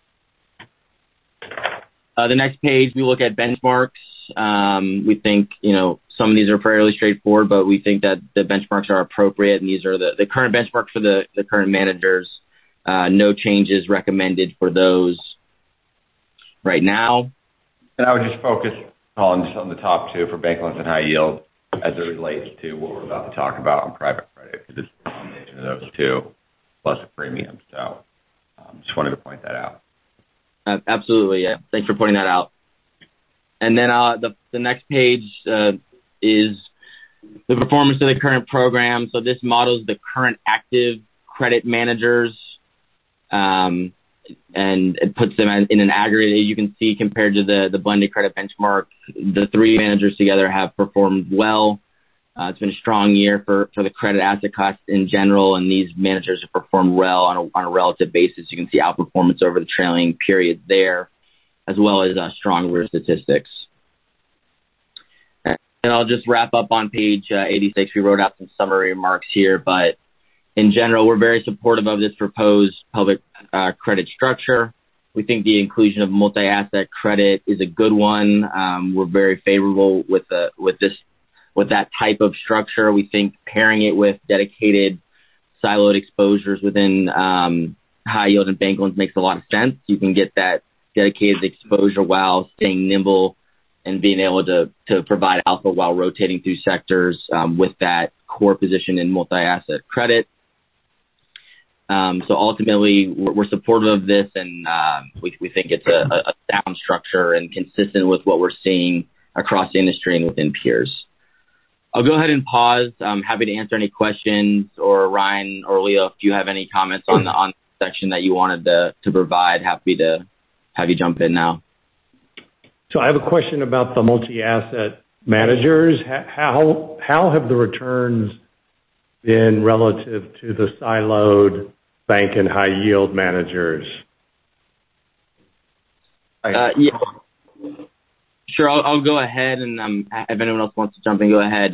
The next page, we look at benchmarks. We think, some of these are fairly straightforward, but we think that the benchmarks are appropriate, and these are the current benchmarks for the current managers. No changes recommended for those right now. And I would just focus, Colin, just on the top two for bank loans and high yield as it relates to what we're about to talk about on private credit, because it's a combination of those two plus a premium. So just wanted to point that out. Absolutely, yeah. Thanks for pointing that out. And then the next page is the performance of the current program. So this models the current active credit managers, and it puts them in an aggregate. You can see compared to the blended credit benchmark, the three managers together have performed well. It's been a strong year for the credit asset class in general, and these managers have performed well on a relative basis. You can see outperformance over the trailing periods there, as well as strong risk statistics. And I'll just wrap up on page 86. We wrote out some summary remarks here, but in general, we're very supportive of this proposed public credit structure. We think the inclusion of multi-asset credit is a good one. We're very favorable with that type of structure. We think pairing it with dedicated siloed exposures within high yield and bank loans makes a lot of sense. You can get that dedicated exposure while staying nimble and being able to provide alpha while rotating through sectors with that core position in multi-asset credit. So ultimately, we're supportive of this, and we think it's a sound structure and consistent with what we're seeing across the industry and within peers. I'll go ahead and pause. I'm happy to answer any questions, or Ryan or Leo, if you have any comments on the section that you wanted to provide, happy to have you jump in now. So I have a question about the multi-asset managers. How have the returns been relative to the siloed bank and high yield managers? Yeah. Sure, I'll go ahead, and if anyone else wants to jump in, go ahead.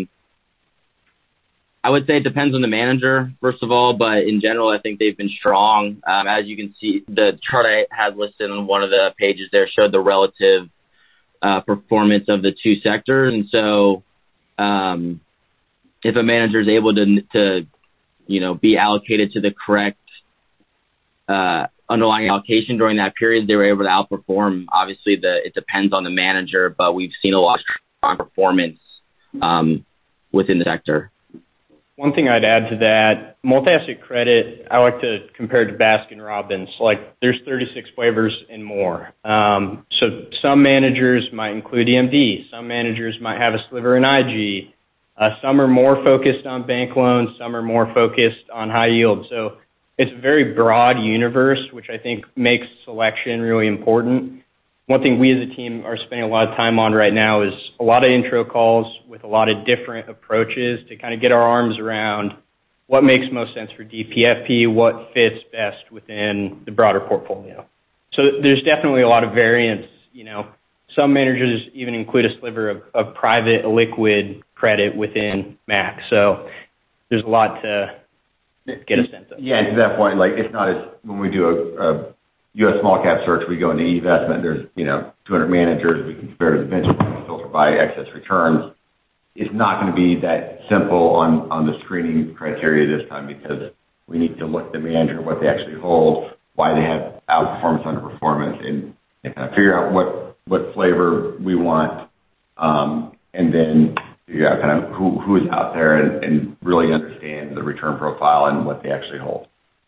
I would say it depends on the manager, first of all, but in general, I think they've been strong. As you can see, the chart I had listed on one of the pages there showed the relative performance of the two sectors. And so if a manager is able to be allocated to the correct underlying allocation during that period, they were able to outperform. Obviously, it depends on the manager, but we've seen a lot of strong performance within the sector. One thing I'd add to that, multi-asset credit, I like to compare it to Baskin-Robbins. Like, there's 36 flavors and more. So some managers might include EMD. Some managers might have a sliver in IG. Some are more focused on bank loans. Some are more focused on high yield. So it's a very broad universe, which I think makes selection really important. One thing we as a team are spending a lot of time on right now is a lot of intro calls with a lot of different approaches to kind of get our arms around what makes most sense for DPFP, what fits best within the broader portfolio. So there's definitely a lot of variance. Some managers even include a sliver of private liquid credit within MAC. So there's a lot to get a sense of. Yeah, and to that point, like, it's not as when we do a U.S. small cap search, we go into eVestment, there's 200 managers, we can compare to the benchmark, filter by excess returns. It's not going to be that simple on the screening criteria this time, because we need to look at the manager, what they actually hold, why they have outperformance, underperformance, and kind of figure out what flavor we want, and then figure out kind of who is out there and really understand the return profile and what they actually hold.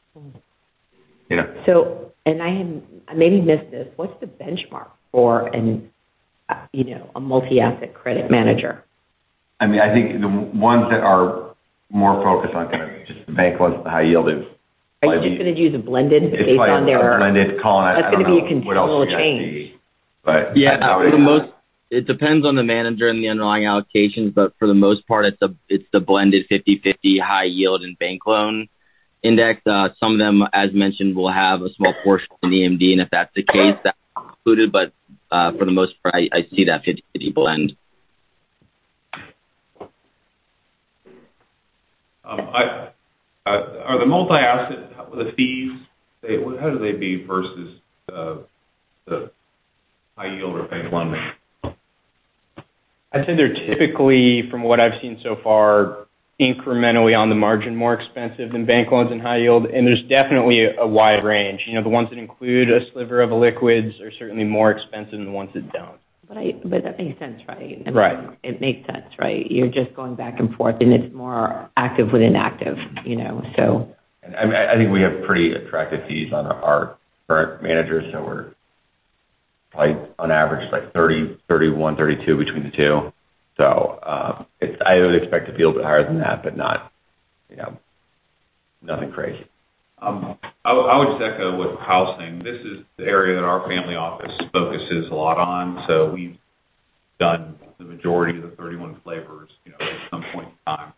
So, and I maybe missed this, what's the benchmark for a multi-asset credit manager? I mean, I think the ones that are more focused on kind of just the bank loans, the high yield is. Are you just going to use a blended based on their? A blended, Colin. That's going to be a continual change. But yeah, it depends on the manager and the underlying allocations, but for the most part, it's the blended 50-50 high yield and bank loan index. Some of them, as mentioned, will have a small portion in EMD, and if that's the case, that's included. But for the most part, I see that 50-50 blend. Are the multi-asset, the fees, how do they be versus the high yield or bank lending? I'd say they're typically, from what I've seen so far, incrementally on the margin more expensive than bank loans and high yield, and there's definitely a wide range. The ones that include a sliver of liquids are certainly more expensive than the ones that don't. But that makes sense, right? Right. It makes sense, right? You're just going back and forth, and it's more active with inactive, so. And I think we have pretty attractive fees on our current managers, so we're probably on average like 30, 31, 32 between the two. So I would expect it to be a little bit higher than that, but not, nothing crazy. I would just echo what Kyle's saying. This is the area that our family office focuses a lot on. So we've done the majority of the 31 flavors, at some point in time.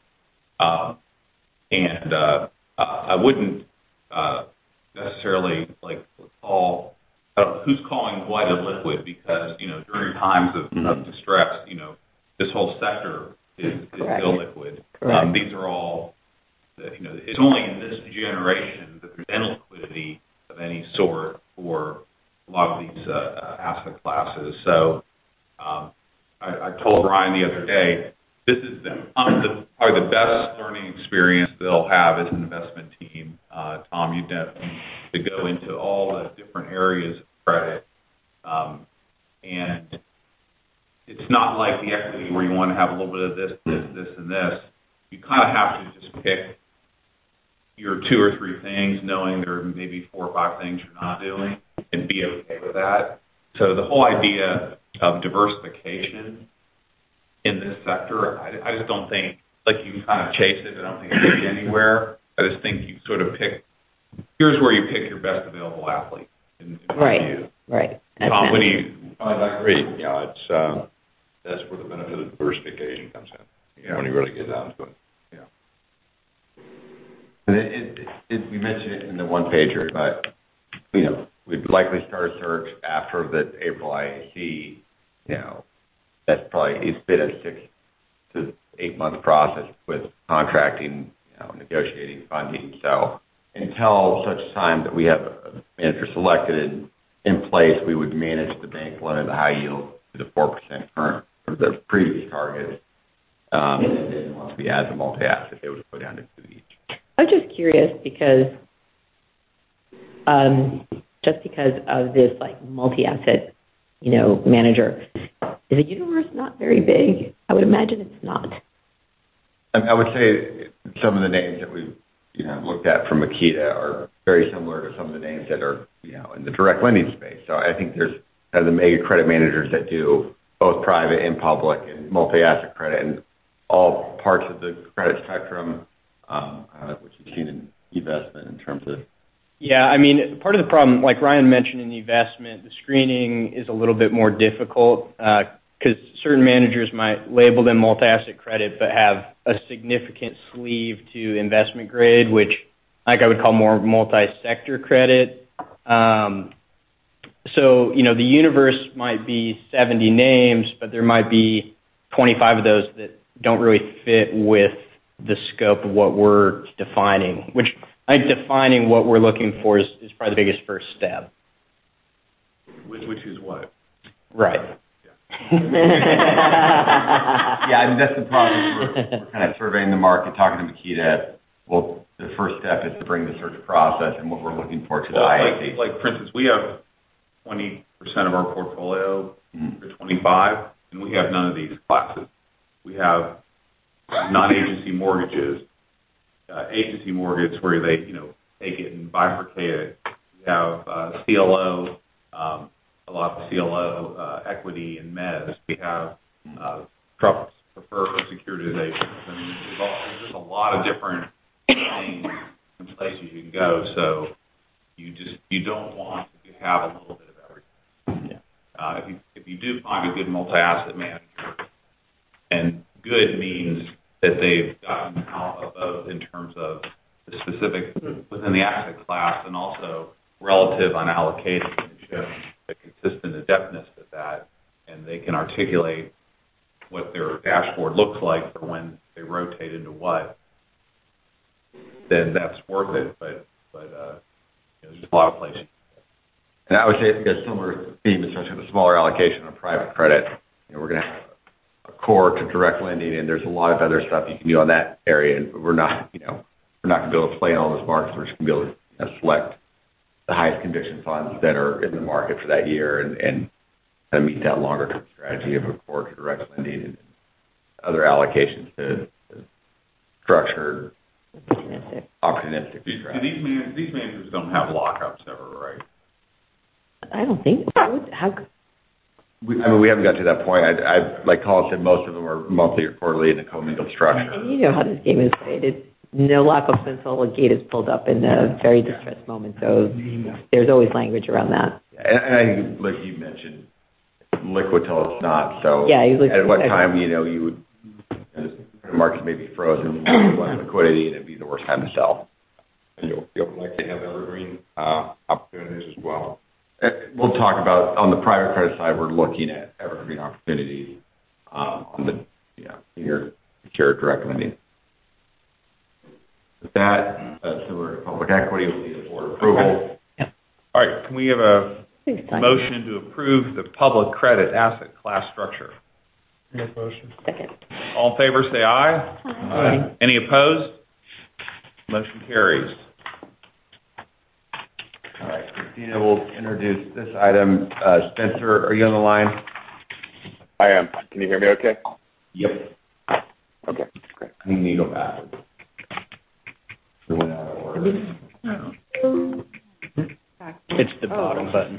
I wouldn't necessarily call. I don't know who's calling what a liquid, because during times of distress, this whole sector is illiquid. These are all. It's only in this generation that there's any liquidity of any sort for a lot of these asset classes. So I told Ryan the other day, this is probably the best learning experience they'll have as an investment team. Tom, you definitely to go into all the different areas of credit. And it's not like the equity where you want to have a little bit of this, and this. You kind of have to just pick your 2 or 3 things, knowing there may be 4 or 5 things you're not doing, and be okay with that. So the whole idea of diversification in this sector, I just don't think, like, you kind of chase it. I don't think it gets you anywhere. I just think you sort of pick, here's where you pick your best available athlete. In my view. Right. Tom, what do you? I agree. Yeah, it's that's where the benefit of diversification comes in. When you really get down to it. And we mentioned it in the one pager, but we'd likely start a search after the April IAC. That's probably, it's been a 6 to 8 month process with contracting, negotiating funding. So until such time that we have a manager selected and in place, we would manage the bank loan and the high yield to the 4% current or the previous target. And then once we add the multi-asset, they would go down to 2 each. I'm just curious because, just because of this like multi-asset, manager, is the universe not very big? I would imagine it's not. I would say some of the names that we've, looked at from Makita are very similar to some of the names that are, in the direct lending space. So I think there's kind of the mega credit managers that do both private and public and multi-asset credit and all parts of the credit spectrum. What you've seen in investment in terms of? Yeah, I mean, part of the problem, like Ryan mentioned in the investment, the screening is a little bit more difficult because certain managers might label them multi-asset credit but have a significant sleeve to investment grade, which I would call more multi-sector credit. So, the universe might be 70 names, but there might be 25 of those that don't really fit with the scope of what we're defining, which I think defining what we're looking for is probably the biggest first step. Which is what? Right. Yeah, that's the process. We're kind of surveying the market, talking to Makita. Well, the first step is to bring the search process and what we're looking for to the IAC. Like, for instance, we have 20% of our portfolio, or 25, and we have none of these classes. We have non-agency mortgages, agency mortgage where they, take it and bifurcate it. We have CLO, a lot of CLO equity and mezz. We have preferred securitizations. I mean, there's a lot of different things and places you can go. So you don't want to have a little bit of everything. Yeah. If you do find a good multi-asset manager, and good means that they've gotten out of both in terms of the specific within the asset class and also relative unallocated, and show the consistent adeptness of that, and they can articulate what their dashboard looks like for when they rotate into what, then that's worth it. But there's a lot of places. And I would say it's a similar theme, especially with the smaller allocation of private credit. We're going to have a core to direct lending, and there's a lot of other stuff you can do on that area. And we're not going to be able to play in all those markets. We're just going to be able to select the highest conviction funds that are in the market for that year and kind of meet that longer term strategy of a core to direct lending and other allocations to structured opportunistic strategies. These managers don't have lockups ever, right? I don't think so. We haven't got to that point. Like Colin said, most of them are monthly or quarterly in a commingled structure. And you know how this game is played. It's no lockups until a gate is pulled up in a very distressed moment. So there's always language around that. And I think, like you mentioned, liquid till it's not. So yeah, at what time, you would, the market may be frozen, liquidity, and it'd be the worst time to sell. And you'll likely have evergreen opportunities as well. We'll talk about, on the private credit side, we're looking at evergreen opportunities on the senior secured direct lending. With that, similar to public equity, we'll need a board approval. All right, can we have a motion to approve the public credit asset class structure? Make motion. Second. All in favor, say aye. Aye. Any opposed? Motion carries. All right, Christina will introduce this item. Spencer, are you on the line? I am. Can you hear me okay? Yep. Okay, great. I think you need to go backwards. We went out of order. It's the bottom button.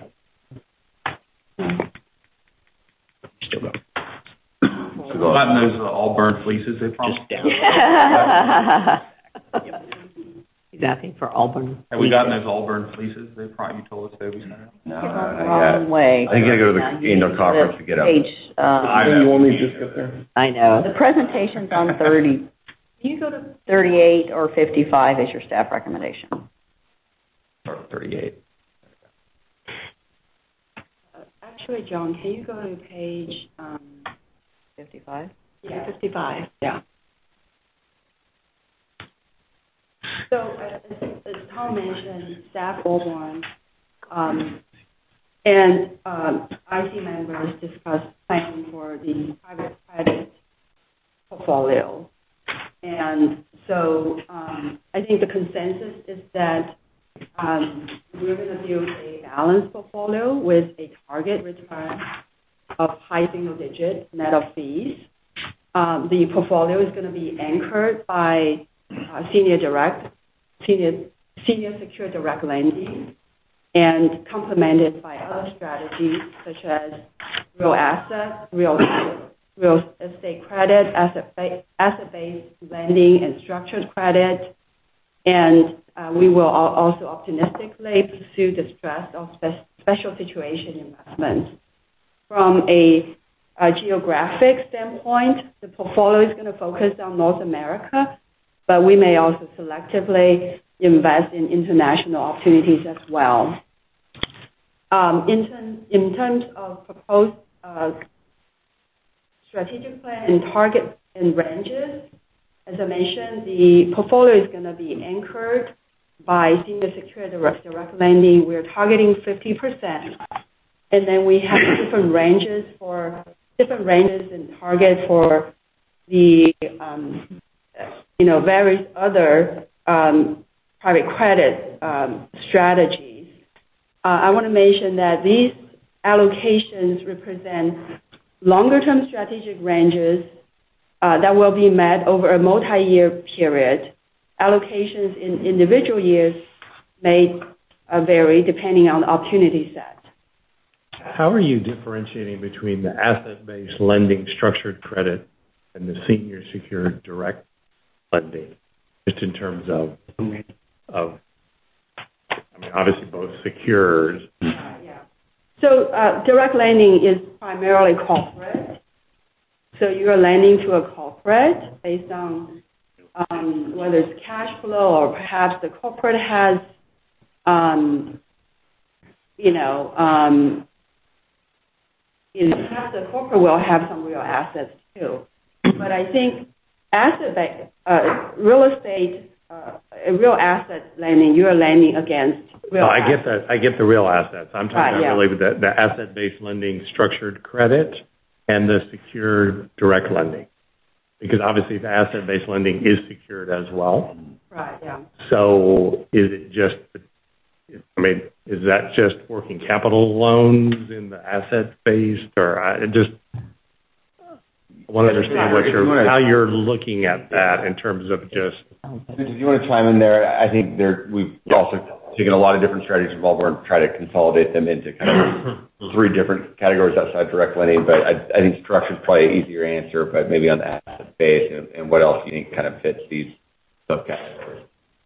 Still go. Have we gotten those Auburn fleeces they promised? Just down. He's asking for Auburn. Have we gotten those Auburn fleeces you told us they would be sent out? No, Wrong way. I think you gotta go to the annual conference to get them. Page, You want me to just get there? I know. the presentation's on 30. Can you go to 38 or 55 as your staff recommendation? Or 38. Actually, John, can you go to page 55? Yeah, 55. Yeah. So, as Tom mentioned, staff Auburn and IT members discussed planning for the private credit portfolio. And so I think the consensus is that we're going to build a balanced portfolio with a target return of high single digit net of fees. The portfolio is going to be anchored by senior secured direct lending and complemented by other strategies such as real estate credit, asset-based lending, and structured credit. And we will also optimistically pursue distressed or special situation investments. From a geographic standpoint, the portfolio is going to focus on North America, but we may also selectively invest in international opportunities as well. In terms of proposed strategic plan and target and ranges, as I mentioned, the portfolio is going to be anchored by senior secured direct lending. We're targeting 50%, and then we have different ranges and targets for the various other private credit strategies. I want to mention that these allocations represent longer-term strategic ranges that will be met over a multi-year period. Allocations in individual years may vary depending on the opportunity set. How are you differentiating between the asset-based lending structured credit and the senior secured direct lending, just in terms of obviously both secures. Yeah. So direct lending is primarily corporate. So you are lending to a corporate based on whether it's cash flow or perhaps the corporate has, perhaps the corporate will have some real assets too. But I think real estate, real asset lending, you are lending against real assets. I get that. I get the real assets. I'm talking about yeah. really the asset-based lending structured credit and the secured direct lending. Because obviously the asset-based lending is secured as well. Right, yeah. So is that just working capital loans in the asset-based, or I want to understand how you're looking at that in terms of just. If you want to chime in there, I think we've also taken a lot of different strategies from Auburn and try to consolidate them into kind of 3 different categories outside direct lending. But I think structured is probably an easier answer, but maybe on the asset base and what else you think kind of fits these subcategories.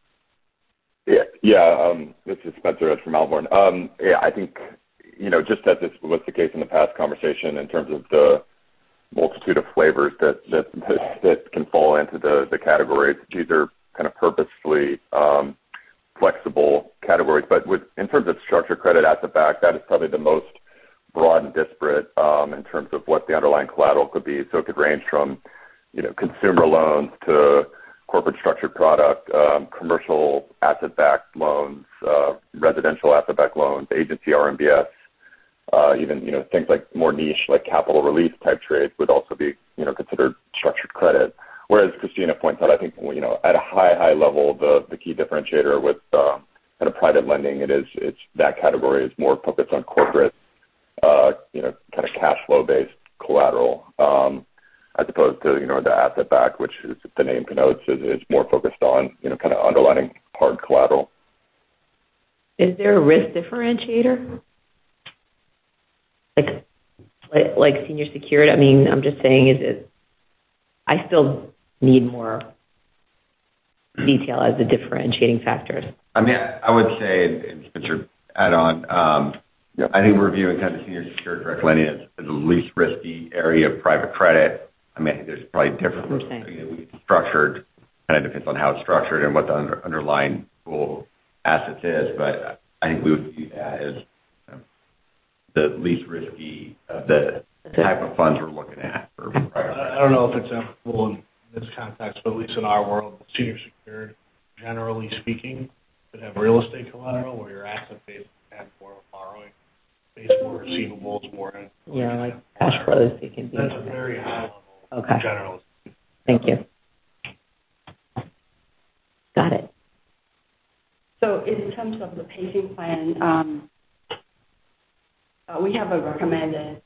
Yeah. This is Spencer from Alborn. I think, just as this was the case in the past conversation in terms of the multitude of flavors that can fall into the categories, these are kind of purposefully flexible categories. But in terms of structured credit asset-backed, that is probably the most broad and disparate in terms of what the underlying collateral could be. So it could range from, consumer loans to corporate structured product, commercial asset-backed loans, residential asset-backed loans, agency RMBS, even, things like more niche, like capital relief type trades would also be, considered structured credit. Whereas Christina points out, I think, at a high level, the key differentiator with kind of private lending, it's that category is more focused on corporate, kind of cash flow based collateral, as opposed to, the asset back, which is, the name connotes, is more focused on, kind of underlining hard collateral. Is there a risk differentiator? Like senior secured? I mean, I'm just saying, I still need more detail as the differentiating factors. I mean, I would say, and Spencer, add on, I think we're viewing kind of senior secured direct lending as the least risky area of private credit. I mean, I think there's probably different, structured, kind of depends on how it's structured and what the underlying pool assets is, but I think we would view that as the least risky of the type of funds we're looking at for private credit. I don't know if it's applicable in this context, but at least in our world, senior secured, generally speaking, could have real estate collateral where your asset base has more borrowing base, more receivables, more. Like cash flows, they can be. That's a very high level. Okay. General. Thank you. Got it. So in terms of the pacing plan, we have a recommended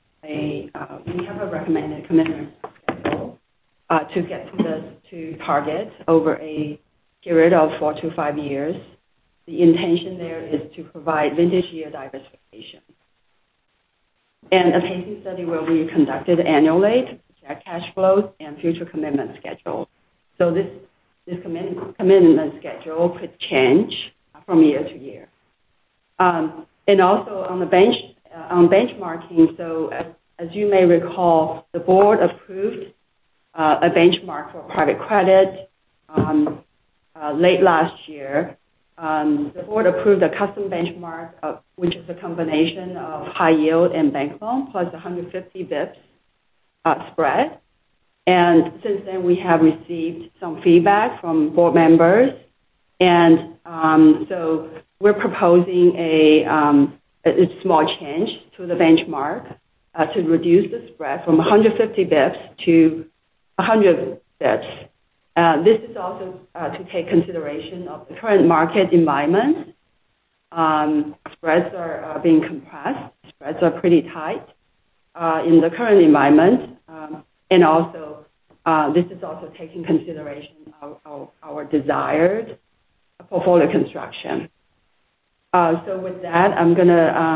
commitment schedule to get to target over a period of 4 to 5 years. The intention there is to provide vintage year diversification. And a pacing study will be conducted annually to check cash flows and future commitment schedule. So this commitment schedule could change from year to year. And also on benchmarking, so as you may recall, the board approved a benchmark for private credit late last year. The board approved a custom benchmark, which is a combination of high yield and bank loan plus 150 bips spread. And since then, we have received some feedback from board members. And so we're proposing a small change to the benchmark to reduce the spread from 150 bips to 100 bips. This is also to take consideration of the current market environment. Spreads are being compressed. Spreads are pretty tight in the current environment. And also, this is also taking consideration of our desired portfolio construction. So with that, I'm going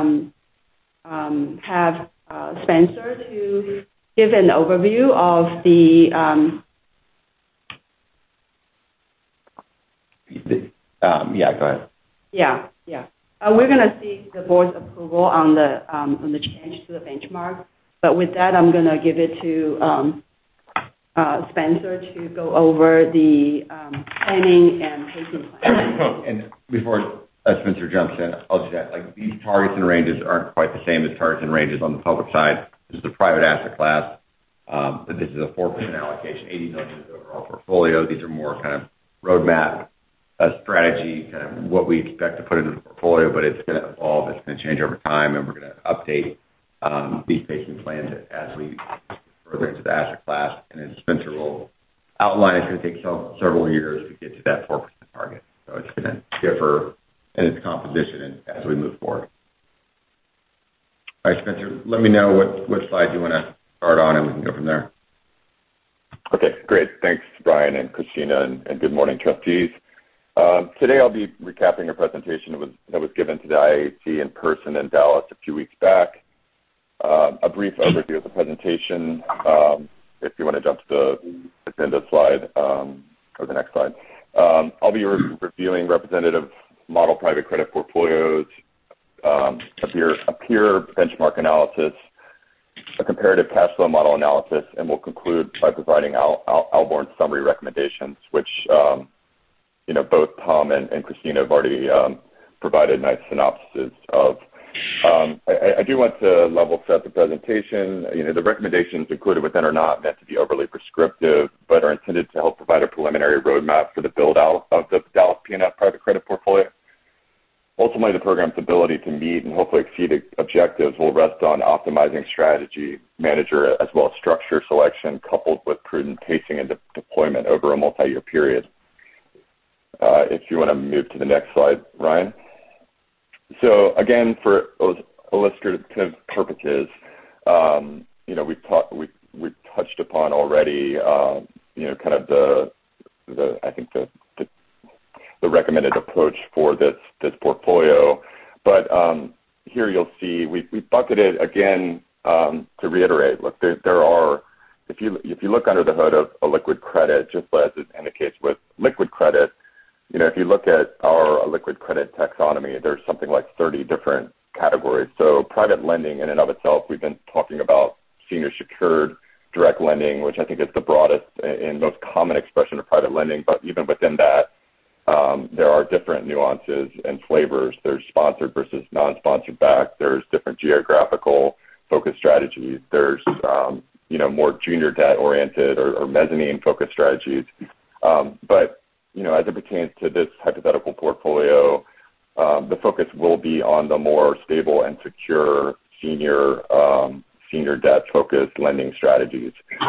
to have Spencer to give an overview of the go ahead. Yeah. We're going to seek the board's approval on the change to the benchmark. But with that, I'm going to give it to Spencer to go over the planning and pacing plan. And before Spencer jumps in, I'll just add, these targets and ranges aren't quite the same as targets and ranges on the public side. This is a private asset class. But this is a 4% allocation, $80 million is the overall portfolio. These are more kind of roadmap strategy, kind of what we expect to put into the portfolio, but it's going to evolve. It's going to change over time, and we're going to update these pacing plans as we further into the asset class. And as Spencer will outline, it's going to take several years to get to that 4% target. So it's going to differ in its composition as we move forward. All right, Spencer, let me know what slide you want to start on, and we can go from there. Okay, great. Thanks, Brian and Christina, and good morning, trustees. Today I'll be recapping a presentation that was given to the IAC in person in Dallas a few weeks back. A brief overview of the presentation, if you want to jump to the agenda slide, or the next slide. I'll be reviewing representative model private credit portfolios, a peer benchmark analysis, a comparative cash flow model analysis, and we'll conclude by providing Alborn's summary recommendations, which both Tom and Christina have already provided nice synopses of. I do want to level set the presentation. The recommendations included within are not meant to be overly prescriptive, but are intended to help provide a preliminary roadmap for the build-out of the Dallas PNF private credit portfolio. Ultimately, the program's ability to meet and hopefully exceed objectives will rest on optimizing strategy, manager, as well as structure selection, coupled with prudent pacing and deployment over a multi-year period. If you want to move to the next slide, Ryan. So again, for illustrative purposes, we've touched upon already, kind of the recommended approach for this portfolio. But here you'll see we bucketed again to reiterate. Look, there are, if you look under the hood of a liquid credit, just as is in the case with liquid credit, if you look at our liquid credit taxonomy, there's something like 30 different categories. So private lending in and of itself, we've been talking about senior secured direct lending, which I think is the broadest and most common expression of private lending. But even within that, there are different nuances and flavors. There's sponsored versus non-sponsored backed. There's different geographical focus strategies. There's, more junior debt oriented or mezzanine focused strategies. But as it pertains to this hypothetical portfolio, the focus will be on the more stable and secure senior debt-focused lending strategies.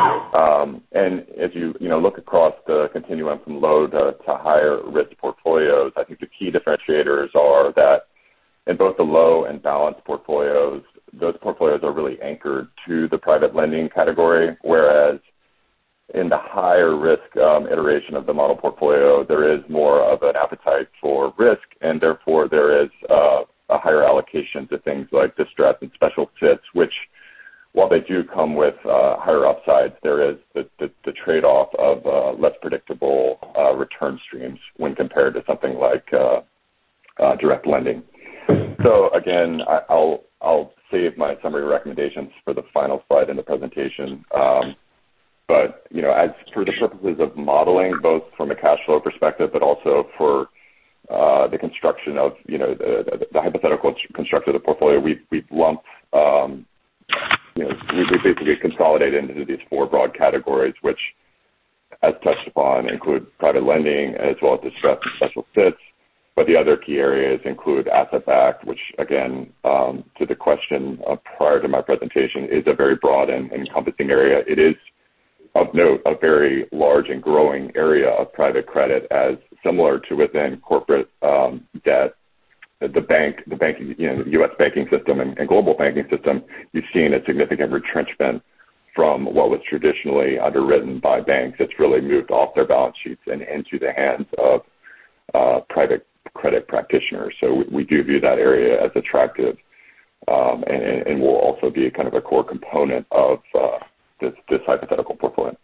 And as you look across the continuum from low to higher risk portfolios, I think the key differentiators are that in both the low and balanced portfolios, those portfolios are really anchored to the private lending category, whereas in the higher risk iteration of the model portfolio, there is more of an appetite for risk, and therefore there is a higher allocation to things like distress and special fits, which, while they do come with higher upsides, there is the trade-off of less predictable return streams when compared to something like direct lending. So again, I'll save my summary recommendations for the final slide in the presentation. But, as for the purposes of modeling, both from a cash flow perspective, but also for the construction of, the hypothetical construction of the portfolio, we've lumped, we basically consolidated into these four broad categories, which, as touched upon, include private lending as well as distress and special fits. But the other key areas include asset-backed, which, again, to the question prior to my presentation, is a very broad and encompassing area. It is, of note, a very large and growing area of private credit, as similar to within corporate debt, the banking, the U.S. banking system and global banking system, you've seen a significant retrenchment from what was traditionally underwritten by banks. It's really moved off their balance sheets and into the hands of private credit practitioners. So we do view that area as attractive, and will also be kind of a core component of this hypothetical portfolio.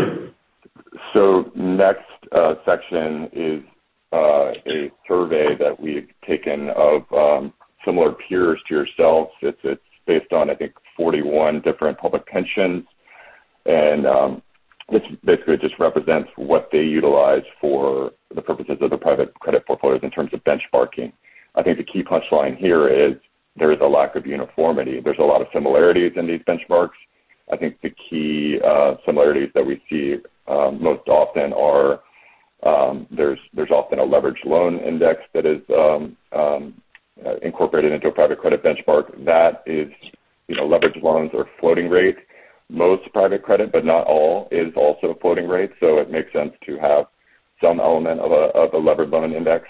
So next section is a survey that we've taken of similar peers to yourselves. It's based on, I think, 41 different public pensions, and this basically just represents what they utilize for the purposes of the private credit portfolios in terms of benchmarking. I think the key punchline here is there is a lack of uniformity. There's a lot of similarities in these benchmarks. I think the key similarities that we see most often are there's often a leveraged loan index that is incorporated into a private credit benchmark. That is, leveraged loans are floating rate. Most private credit, but not all, is also floating rate. So it makes sense to have some element of a leveraged loan index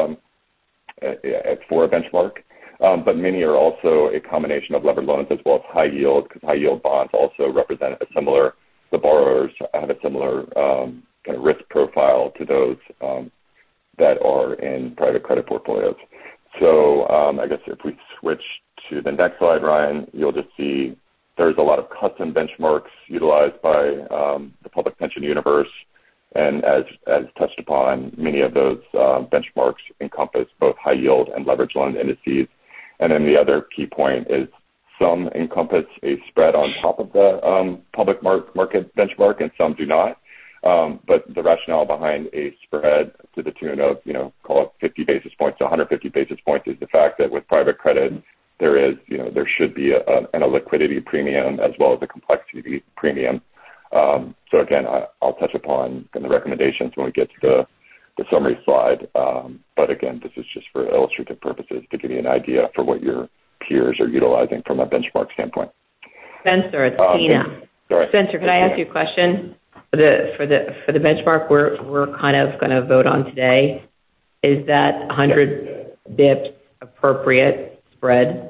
for a benchmark. But many are also a combination of levered loans as well as high yield, because high yield bonds also represent the borrowers have a similar kind of risk profile to those that are in private credit portfolios. So I guess if we switch to the next slide, Ryan, you'll just see there's a lot of custom benchmarks utilized by the public pension universe. And as touched upon, many of those benchmarks encompass both high yield and leveraged loan indices. And then the other key point is some encompass a spread on top of the public market benchmark, and some do not. But the rationale behind a spread to the tune of, call it 50 basis points to 150 basis points is the fact that with private credit, there should be a liquidity premium as well as a complexity premium. So again, I'll touch upon the recommendations when we get to the summary slide. But again, this is just for illustrative purposes to give you an idea for what your peers are utilizing from a benchmark standpoint. Spencer, it's Tina. Sorry. Spencer, can I ask you a question? For the benchmark we're kind of going to vote on today, is that 100 bips appropriate spread?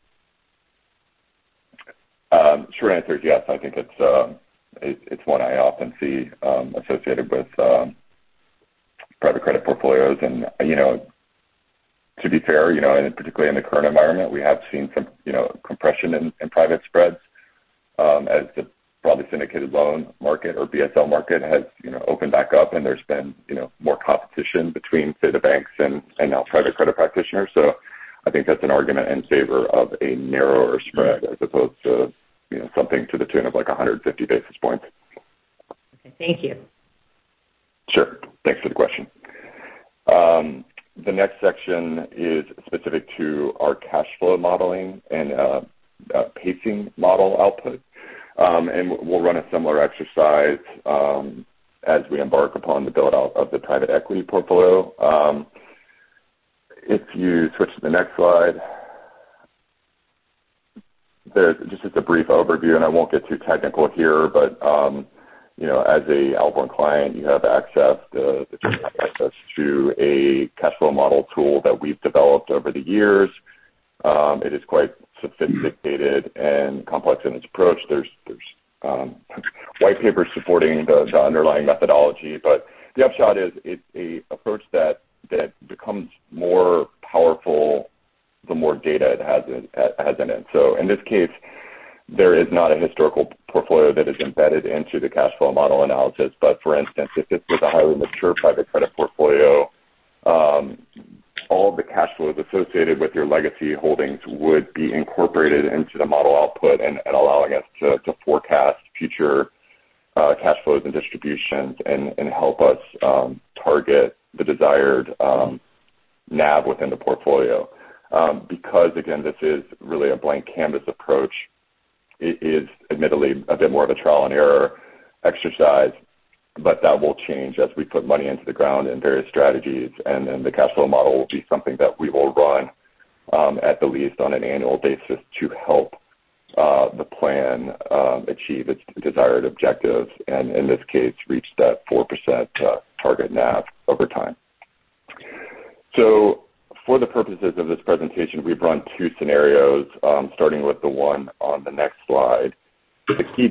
Short answer is yes. I think it's one I often see associated with private credit portfolios. And, to be fair, and particularly in the current environment, we have seen some, compression in private spreads as the broadly syndicated loan market or BSL market has, opened back up, and there's been, more competition between, say, the banks and now private credit practitioners. So I think that's an argument in favor of a narrower spread as opposed to, something to the tune of like 150 basis points. Okay, thank you. Sure. Thanks for the question. The next section is specific to our cash flow modeling and pacing model output. And we'll run a similar exercise as we embark upon the build-out of the private equity portfolio. If you switch to the next slide, there's just a brief overview, and I won't get too technical here, but as a Alborn client, you have access to a cash flow model tool that we've developed over the years. It is quite sophisticated and complex in its approach. There's white papers supporting the underlying methodology, but the upshot is it's a approach that becomes more powerful the more data it has in it. So in this case, there is not a historical portfolio that is embedded into the cash flow model analysis. But for instance, if this was a highly mature private credit portfolio, all of the cash flows associated with your legacy holdings would be incorporated into the model output and allowing us to forecast future cash flows and distributions and help us target the desired NAV within the portfolio. Because, again, this is really a blank canvas approach, it is admittedly a bit more of a trial and error exercise, but that will change as we put money into the ground in various strategies, and then the cash flow model will be something that we will run at the least on an annual basis to help the plan achieve its desired objectives, and in this case, reach that 4% target NAV over time. So for the purposes of this presentation, we've run two scenarios, starting with the one on the next slide. The key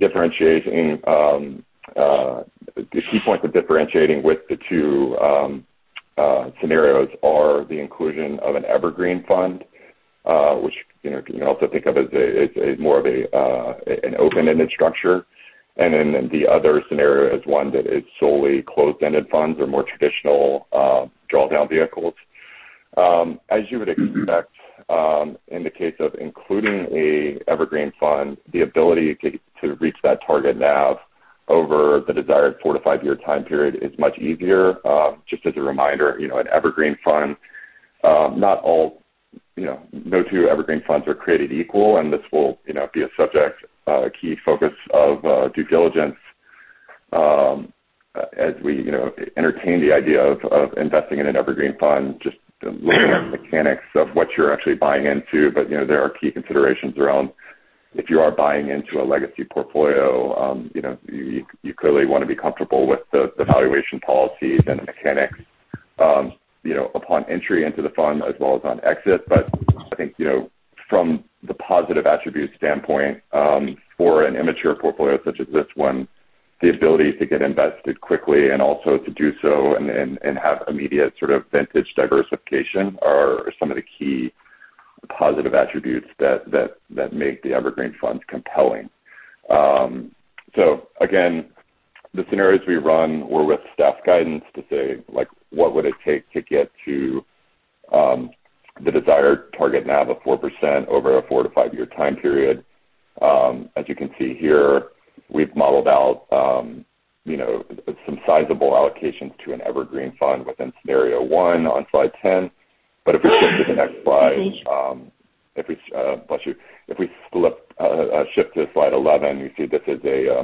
points of differentiating with the two scenarios are the inclusion of an evergreen fund, which you can also think of as a more of an open-ended structure, and then the other scenario is one that is solely closed-ended funds or more traditional drawdown vehicles. As you would expect, in the case of including a evergreen fund, the ability to reach that target NAV over the desired 4 to 5 year time period is much easier. Just as a reminder, an evergreen fund, no two evergreen funds are created equal, and this will, be a subject, key focus of due diligence as we, entertain the idea of investing in an evergreen fund, just looking at the mechanics of what you're actually buying into. But, there are key considerations around if you are buying into a legacy portfolio, you clearly want to be comfortable with the valuation policies and the mechanics, upon entry into the fund as well as on exit. But I think, from the positive attribute standpoint, for an immature portfolio such as this one, the ability to get invested quickly and also to do so and have immediate sort of vintage diversification are some of the key positive attributes that make the evergreen funds compelling. So again, the scenarios we run were with staff guidance to say, like, what would it take to get to the desired target NAV of 4% over a 4 to 5 year time period. As you can see here, we've modeled out, some sizable allocations to an evergreen fund within scenario 1 on slide 10. But if we shift to the next slide, if we shift to slide 11, you see this is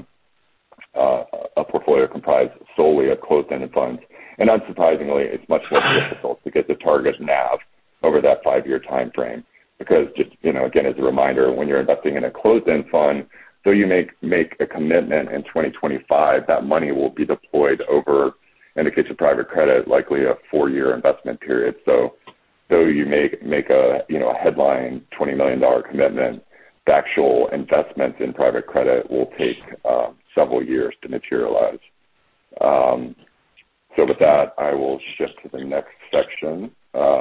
a portfolio comprised solely of closed-ended funds. And unsurprisingly, it's much more difficult to get the target NAV over that 5 year time frame. Because just, again, as a reminder, when you're investing in a closed-end fund, though you make a commitment in 2025, that money will be deployed over, in the case of private credit, likely a 4 year investment period. So though you make a a headline $20 million commitment, the actual investments in private credit will take several years to materialize. So with that, I will shift to the next section.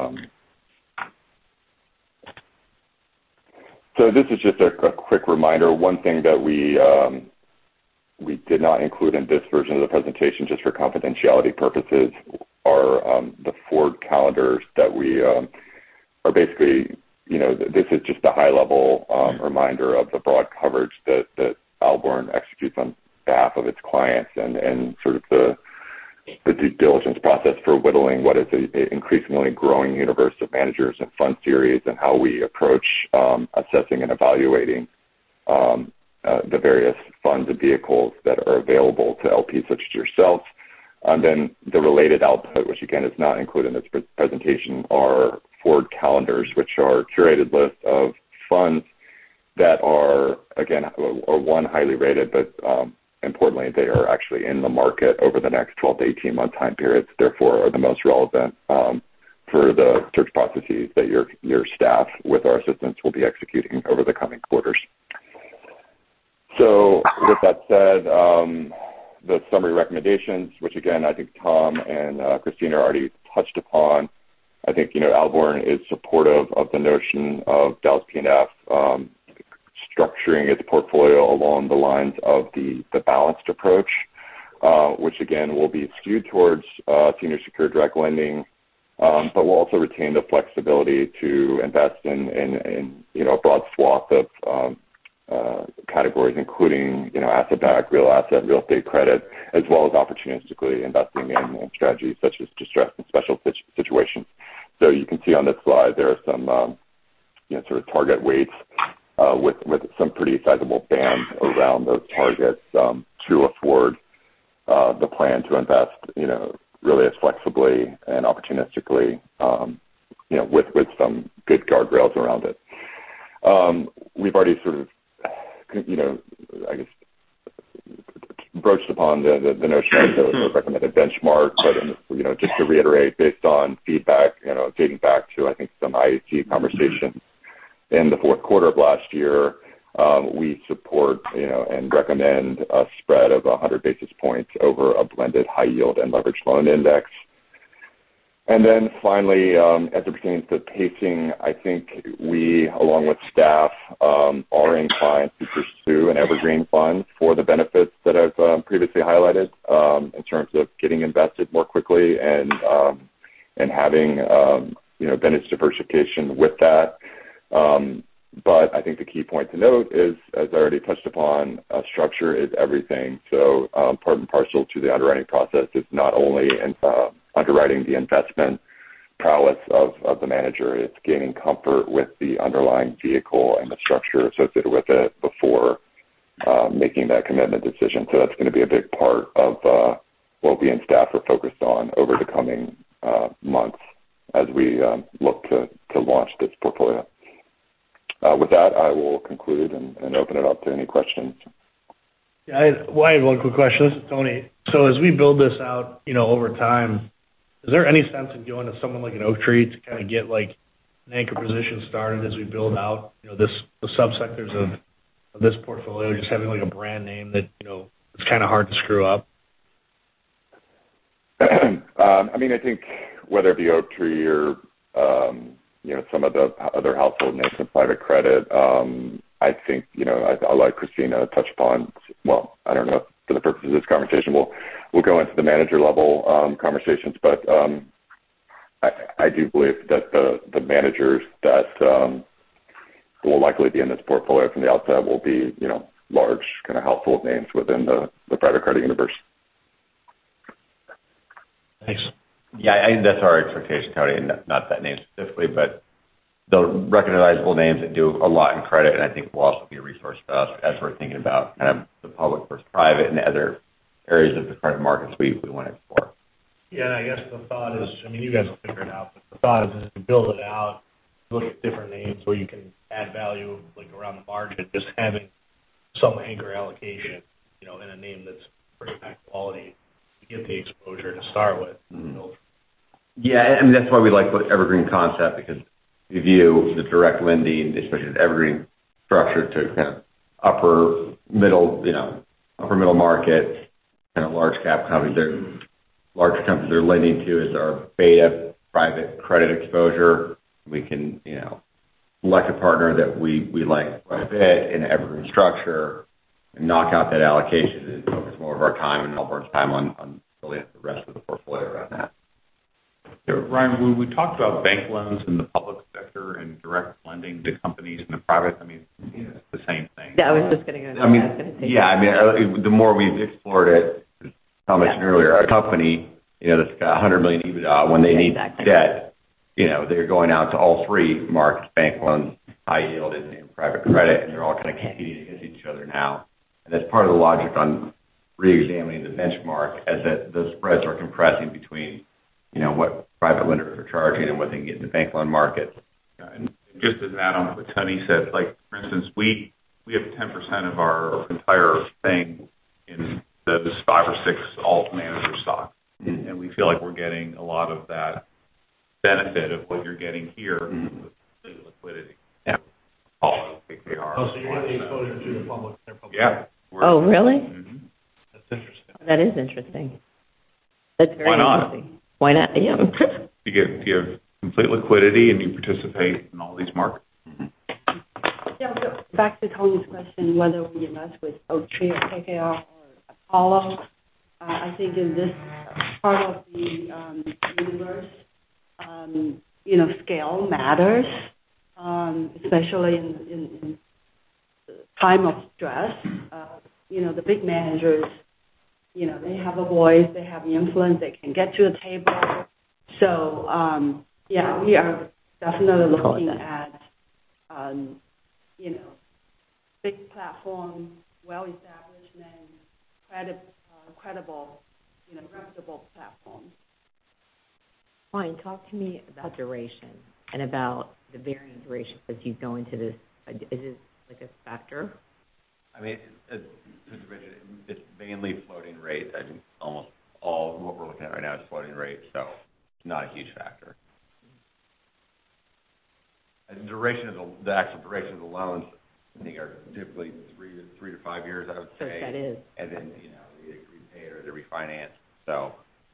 So this is just a quick reminder. One thing that we did not include in this version of the presentation, just for confidentiality purposes, are the forward calendars that we are basically, this is just a high-level reminder of the broad coverage that Alborn executes on behalf of its clients and sort of the due diligence process for whittling what is an increasingly growing universe of managers and fund series, and how we approach assessing and evaluating the various funds and vehicles that are available to LPs such as yourself. And then the related output, which again is not included in this presentation, are forward calendars, which are curated lists of funds that are, again, one, highly rated, but importantly, they are actually in the market over the next 12 to 18 month time periods, therefore are the most relevant for the search processes that your staff with our assistance will be executing over the coming quarters. So with that said, the summary recommendations, which again, I think Tom and Christina already touched upon. I think, Alborn is supportive of the notion of Dallas P&F structuring its portfolio along the lines of the balanced approach, which again will be skewed towards senior secured direct lending, but will also retain the flexibility to invest in a broad swath of categories, including asset-backed, real asset, real estate credit, as well as opportunistically investing in strategies such as distressed and special situations. So you can see on this slide there are some sort of target weights with some pretty sizable bands around those targets to afford the plan to invest really as flexibly and opportunistically with some good guardrails around it. We've already sort of I guess broached upon the notion of the recommended benchmark, but just to reiterate, based on feedback, dating back to I think some IAC conversations in the fourth quarter of last year, we support and recommend a spread of 100 basis points over a blended high yield and leveraged loan index. And then finally, as it pertains to pacing, I think we, along with staff, are inclined to pursue an evergreen fund for the benefits that I've previously highlighted in terms of getting invested more quickly and having vintage diversification with that. But I think the key point to note is, as I already touched upon, structure is everything. So part and parcel to the underwriting process is not only underwriting the investment prowess of the manager, it's gaining comfort with the underlying vehicle and the structure associated with it before making that commitment decision. So that's going to be a big part of what we and staff are focused on over the coming months as we look to launch this portfolio. With that, I will conclude and open it up to any questions. Yeah, I have one quick question. This is Tony. So as we build this out, over time, is there any sense in going to someone like an Oaktree to kind of get like an anchor position started as we build out, the subsectors of this portfolio, just having like a brand name that, it's kind of hard to screw up? I think whether it be Oaktree or, some of the other household names in private credit, I think, I'll let Christina touch upon, well, I don't know if for the purposes of this conversation, we'll go into the manager level conversations, but I do believe that the managers that will likely be in this portfolio from the outset will be, large kind of household names within the private credit universe. Thanks. Yeah, I think that's our expectation, Tony, not that name specifically, but the recognizable names that do a lot in credit, and I think will also be a resource to us as we're thinking about kind of the public versus private and other areas of the credit markets we want to explore. Yeah, and I guess the thought is, you guys will figure it out, but the thought is to build it out, look at different names where you can add value, like around the margin, just having some anchor allocation, in a name that's pretty high quality to get the exposure to start with. Mm-hmm. Yeah, I mean, that's why we like the Evergreen concept, because we view the direct lending, especially the Evergreen structure, to kind of upper middle market, kind of large cap companies. Larger companies they're lending to is our beta private credit exposure. We can, select a partner that we like quite a bit in an Evergreen structure and knock out that allocation and focus more of our time and Melbourne's time on building the rest of the portfolio around that. Yeah, Ryan, when we talked about bank loans in the public sector and direct lending to companies in the private, I mean, it's the same thing. Yeah, I was just going to go. I mean, the more we've explored it, as Tom mentioned earlier, a company, that's got 100 million EBITDA, when they need debt, they're going out to all three markets, bank loans, high yield, and private credit, and they're all kind of competing against each other now. And that's part of the logic on re-examining the benchmark, as that the spreads are compressing between, what private lenders are charging and what they can get in the bank loan market. And just as an add-on to what Tony said, like, for instance, we have 10% of our entire thing in those 5 or 6 alt manager stocks. Mm-hmm. And we feel like we're getting a lot of that benefit of what you're getting here with liquidity. Yeah. So you're getting exposure to the public. Yeah. Oh, really? Mm-hmm. That's interesting. That is interesting. That's very Why not? interesting. Why not? Yeah. You have complete liquidity and you participate in all these markets. Yeah, so back to Tony's question, whether we invest with Oaktree or KKR or Apollo, I think in this part of the universe, scale matters, especially in time of stress. The big managers, they have a voice, they have influence, they can get to the table. So, we are definitely looking at, big platform, well-established names, credible, reputable platforms. Fine. Talk to me about duration and about the varying duration as you go into this. Is it like a factor? I mean, it's mainly floating rate. I think almost all what we're looking at right now is floating rate, so it's not a huge factor. And the actual duration of the loans, I think, are typically 3 to 5 years, I would say. That is. And then, they repay it or they refinance. So,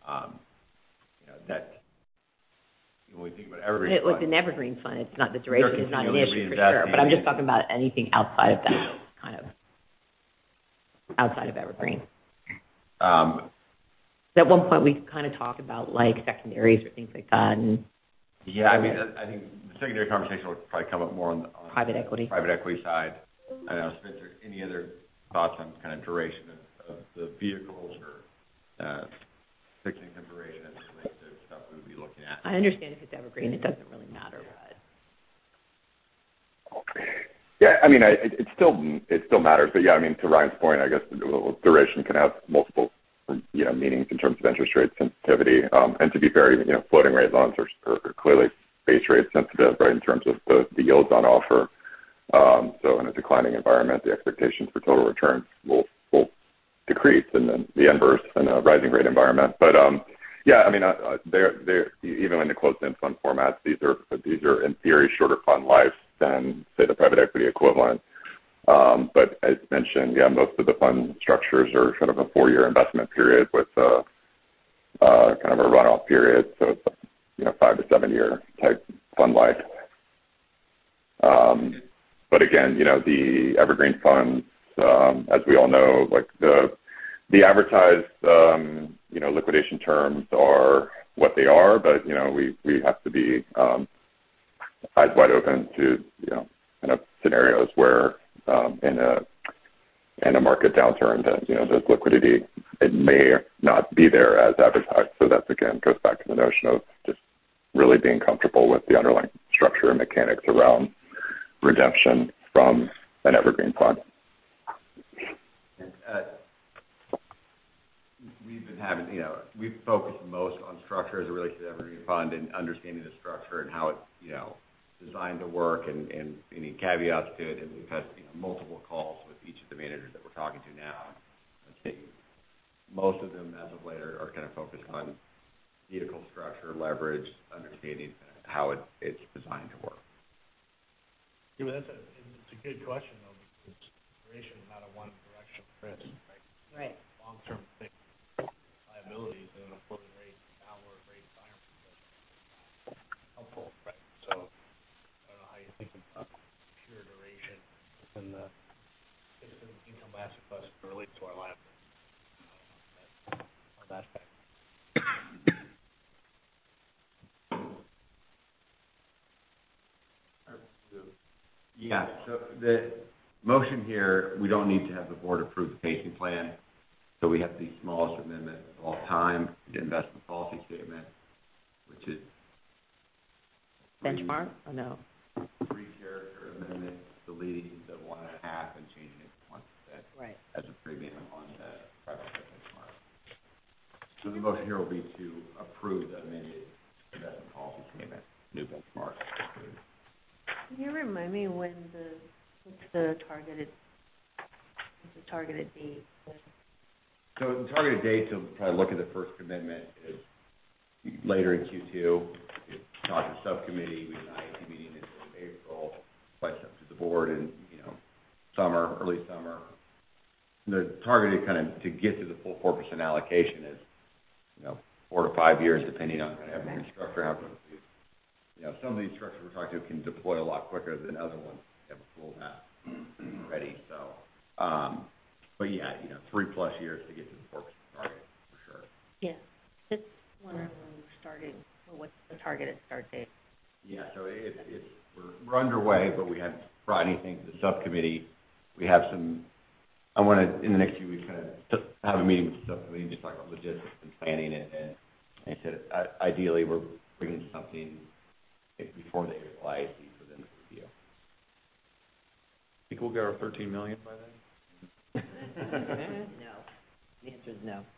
that when we think about Evergreen With an Evergreen fund, it's not, the duration is not an issue for sure. But I'm just talking about anything outside of that, kind of outside of Evergreen. At one point, we kind of talked about like secondaries or things like that, and yeah, I mean, I think the secondary conversation will probably come up more on private equity side. I don't know, Spencer, any other thoughts on kind of duration of the vehicles or fixed income duration as it relates to stuff we would be looking at? I understand if it's Evergreen, it doesn't really matter, but yeah, I mean, it still matters, but yeah, I mean, to Ryan's point, I guess duration can have multiple meanings in terms of interest rate sensitivity, and to be very, floating rate loans are clearly base rate sensitive, right, in terms of the yields on offer. So in a declining environment, the expectations for total returns will decrease, and then the inverse in a rising rate environment. But yeah, I mean, they're even in the closed-end fund formats, these are in theory shorter fund life than, say, the private equity equivalent. But as mentioned, yeah, most of the fund structures are kind of a 4-year investment period with kind of a runoff period, so it's 5 to 7 year type fund life. But again, the evergreen funds, as we all know, like the advertised liquidation terms are what they are, but we have to be eyes wide open to kind of scenarios where in a market downturn that the liquidity, it may not be there as advertised. So that's, again, goes back to the notion of just really being comfortable with the underlying structure and mechanics around redemption from an evergreen fund. We've been having, we've focused most on structure as it relates to the evergreen fund and understanding the structure and how it's, designed to work and any caveats to it. And we've had multiple calls with each of the managers that we're talking to now. I'd say most of them, as of late, are kind of focused on vehicle structure, leverage, understanding how it's designed to work. Yeah, but it's a good question, though, because duration is not a one-direction risk, right? Right. Long-term fixed liabilities in a floating rate, downward rate environment that's helpful, right? So I don't know how you think about pure duration and the fixed income asset class relates to our liability. On that fact. Yeah, so the motion here, we don't need to have the board approve the pacing plan. So we have the smallest amendment of all time, the investment policy statement, which is Benchmark? Oh, no. three character amendment, deleting the 1.5 and changing it to 1%. Right. As a premium on the private benchmark. So the motion here will be to approve the amended investment policy statement, new benchmark. Can you remind me what's the targeted date? So the targeted date to probably look at the first commitment is later in Q2. It's not the subcommittee. We have an IAC meeting in April, place up to the board in, summer, early summer. The targeted kind of to get to the full 4% allocation is, 4 to 5 years, depending on kind of every structure, how quickly. Some of these structures we're talking to can deploy a lot quicker than other ones that have a full map ready. So, but yeah, 3+ years to get to the 4% target for sure. Yeah, just wondering when we're starting, or what's the targeted start date? Yeah, so we're underway, but we haven't brought anything to the subcommittee. We have I want to, in the next few weeks, kind of have a meeting with the subcommittee and just talk about logistics and planning it. And I said, ideally, we're bringing something before the April IAC for them to review. Think we'll get our $13 million by then? No. The answer is no.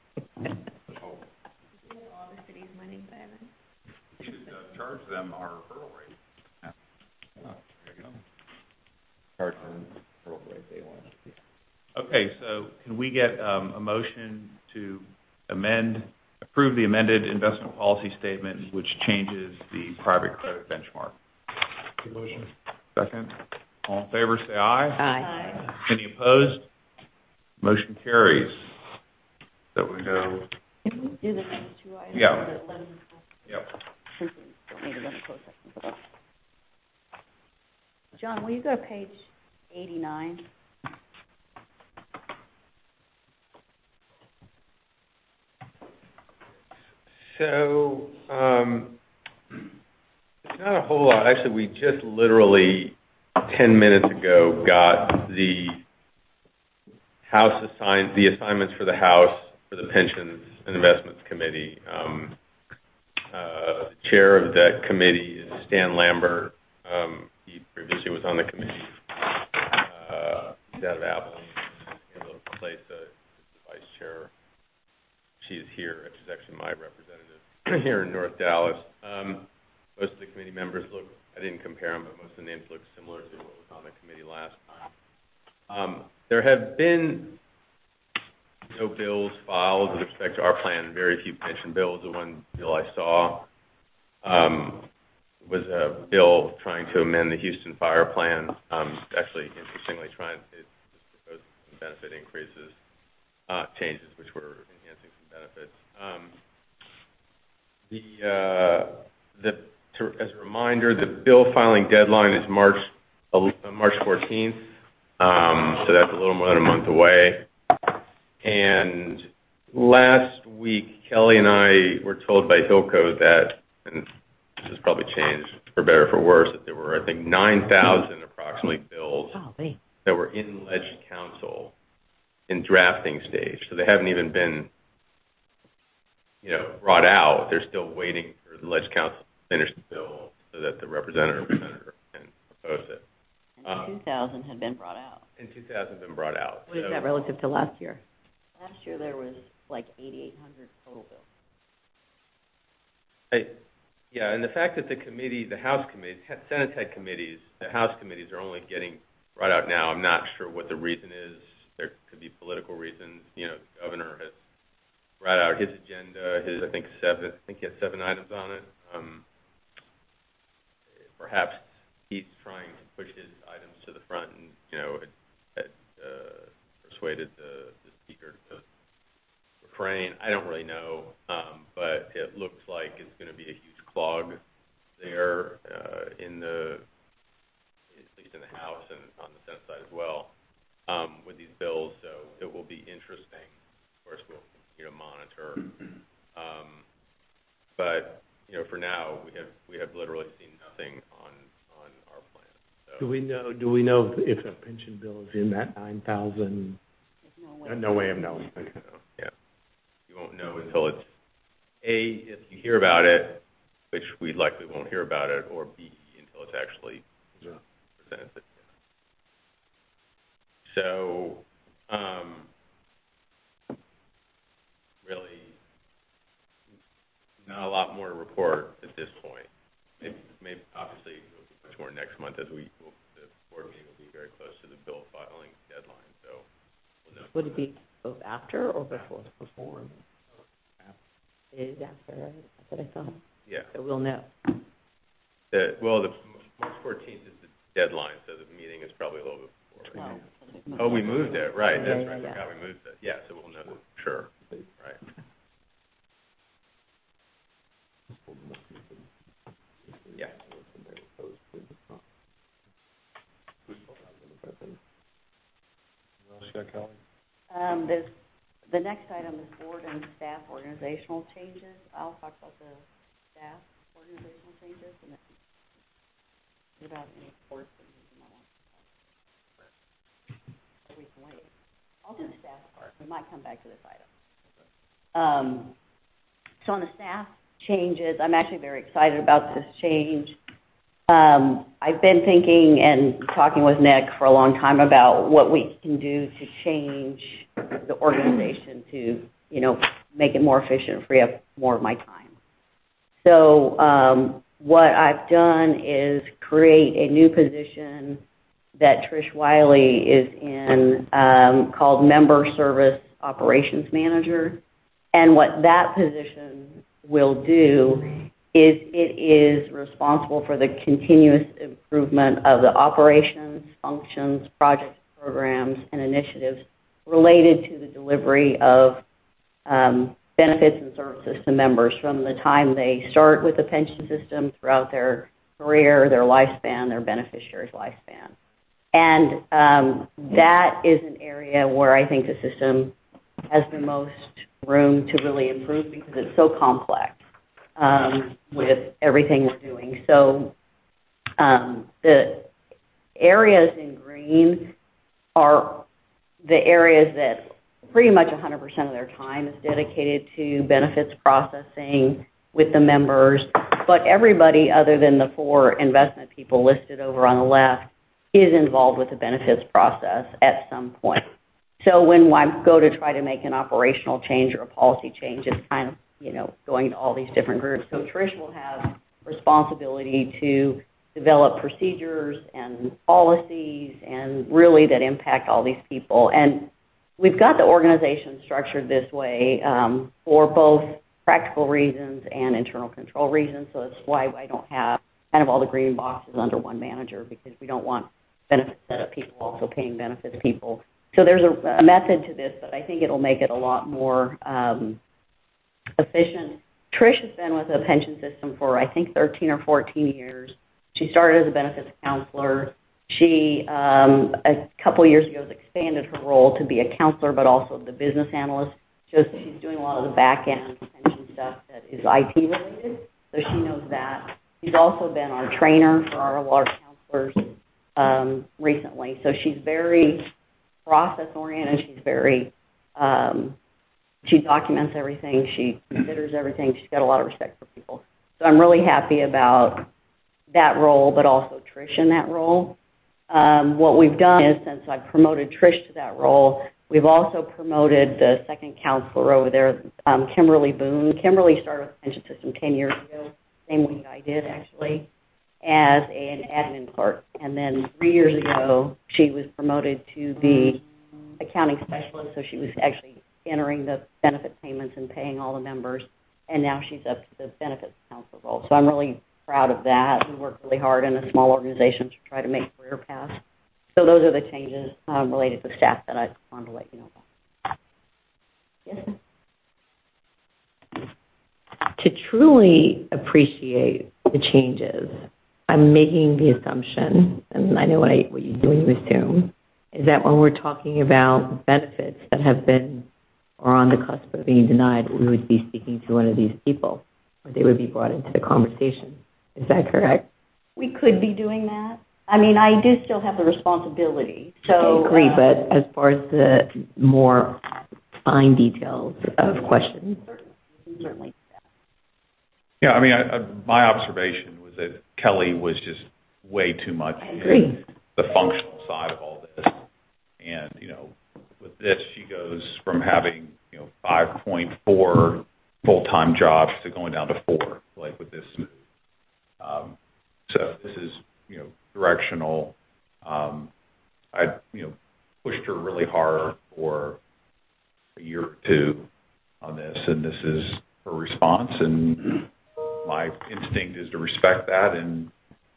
All the city's money by then? We should charge them our hurdle rate. Yeah. Oh, there you go. Charge them the hurdle rate they want. Okay, so can we get a motion to approve the amended investment policy statement, which changes the private credit benchmark? Good motion. Second. All in favor, say aye. Aye. Any opposed? Motion carries. So we go. Can we do the next two items? Yeah. Yep. Don't need to go into closed session for that. John, will you go to page 89? So, it's not a whole lot. Actually, we just literally 10 minutes ago got the assignments for the House for the Pensions and Investments Committee. The chair of that committee is Stan Lambert. He previously was on the committee. He's out of Abilene. He's able to replace the vice chair. She's here. She's actually my representative here in North Dallas. Most of the committee members I didn't compare them, but most of the names look similar to what was on the committee last time. There have been no bills filed with respect to our plan, very few pension bills. The one bill I saw was a bill trying to amend the Houston Fire Plan, actually, interestingly, trying to propose some benefit increases, changes which were enhancing some benefits. As a reminder, the bill filing deadline is March 14th, so that's a little more than a month away. And last week, Kelly and I were told by Hilco that, and this has probably changed for better or for worse, that there were, I think, 9,000 approximately bills that were in Ledge Council in drafting stage. So they haven't even been, brought out. They're still waiting for the Ledge Council to finish the bill so that the representative or senator can propose it. And 2,000 had been brought out. And 2,000 have been brought out. What is that relative to last year? Last year there was like 8,800 total bills. Yeah, and the fact that the House committee, Senate head committees, the House committees are only getting brought out now. I'm not sure what the reason is. There could be political reasons. The governor has write out his agenda, I think he has 7 items on it. Perhaps he's trying to push his items to the front and, had persuaded the speaker to refrain. I don't really know, but it looks like it's going to be a huge clog there at least in the House and on the Senate side as well, with these bills. So it will be interesting. Of course, we'll continue to monitor. But for now, we have literally seen nothing on our plan. So. Do we know if a pension bill is in that 9,000? No way of knowing. Okay. Yeah, you won't know until it's if you hear about it, which we likely won't hear about it, or B, until it's actually presented. So, really, not a lot more to report at this point. Maybe obviously, it'll be much more next month as the board meeting will be very close to the bill filing deadline. So, we'll know. Would it be both after or before? Before. It is after, right? That's what I thought. Yeah. So we'll know. The March 14th is the deadline, so the meeting is probably a little bit before. Oh, we moved it, right? That's right. I forgot we moved it. Yeah, so we'll know for sure. Right. Yeah. The next item is board and staff organizational changes. I'll talk about the staff organizational changes and then without any board changes in my life. We can wait. I'll do the staff part. We might come back to this item. So on the staff changes, I'm actually very excited about this change. I've been thinking and talking with Nick for a long time about what we can do to change the organization to, make it more efficient, free up more of my time. So what I've done is create a new position that Trish Wiley is in called Member Service Operations Manager. And what that position will do is it is responsible for the continuous improvement of the operations, functions, projects, programs, and initiatives related to the delivery of benefits and services to members from the time they start with the pension system throughout their career, their lifespan, their beneficiary's lifespan. And that is an area where I think the system has the most room to really improve because it's so complex with everything we're doing. So the areas in green are the areas that pretty much 100% of their time is dedicated to benefits processing with the members, but everybody other than the 4 investment people listed over on the left is involved with the benefits process at some point. So when I go to try to make an operational change or a policy change, it's kind of, going to all these different groups. So Trish will have responsibility to develop procedures and policies and really that impact all these people. And we've got the organization structured this way for both practical reasons and internal control reasons. So that's why I don't have kind of all the green boxes under one manager, because we don't want benefit setup people also paying benefits people. So there's a method to this, but I think it'll make it a lot more efficient. Trish has been with the pension system for, I think, 13 or 14 years. She started as a benefits counselor. She, a couple years ago, has expanded her role to be a counselor, but also the business analyst. So she's doing a lot of the back-end pension stuff that is IT-related, so she knows that. She's also been our trainer for our large counselors recently. So she's very process-oriented. She's very, she documents everything. She considers everything. She's got a lot of respect for people. So I'm really happy about that role, but also Trish in that role. What we've done is, since I've promoted Trish to that role, we've also promoted the second counselor over there, Kimberly Boone. Kimberly started with the pension system 10 years ago, same week I did, actually, as an admin clerk. And then 3 years ago, she was promoted to the accounting specialist, so she was actually entering the benefit payments and paying all the members, and now she's up to the benefits council role. So I'm really proud of that. We work really hard in a small organization to try to make career paths. So those are the changes related to staff that I wanted to let you know about. Yes, ma'am? To truly appreciate the changes, I'm making the assumption, and I know what you do when you assume, is that when we're talking about benefits that have been or on the cusp of being denied, we would be speaking to one of these people, or they would be brought into the conversation. Is that correct? We could be doing that. I mean, I do still have the responsibility. So I agree, but as far as the more fine details of questions. Certainly. Yeah, I mean, my observation was that Kelly was just way too much in the functional side of all this. And, with this, she goes from having, 5.4 full-time jobs to going down to 4, like with this move. So this is, directional. I, pushed her really hard for a year or two on this, and this is her response, and my instinct is to respect that and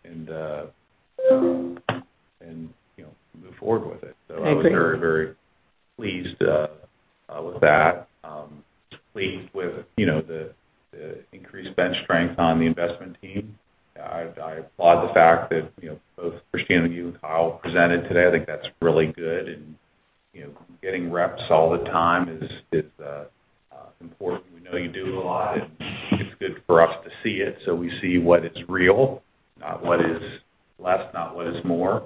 move forward with it. So I was very, very pleased with that. Pleased with the increased bench strength on the investment team. I applaud the fact that both Christina and you and Kyle presented today. I think that's really good, and getting reps all the time is important. We know you do a lot, and it's good for us to see it, so we see what is real, not what is less, not what is more.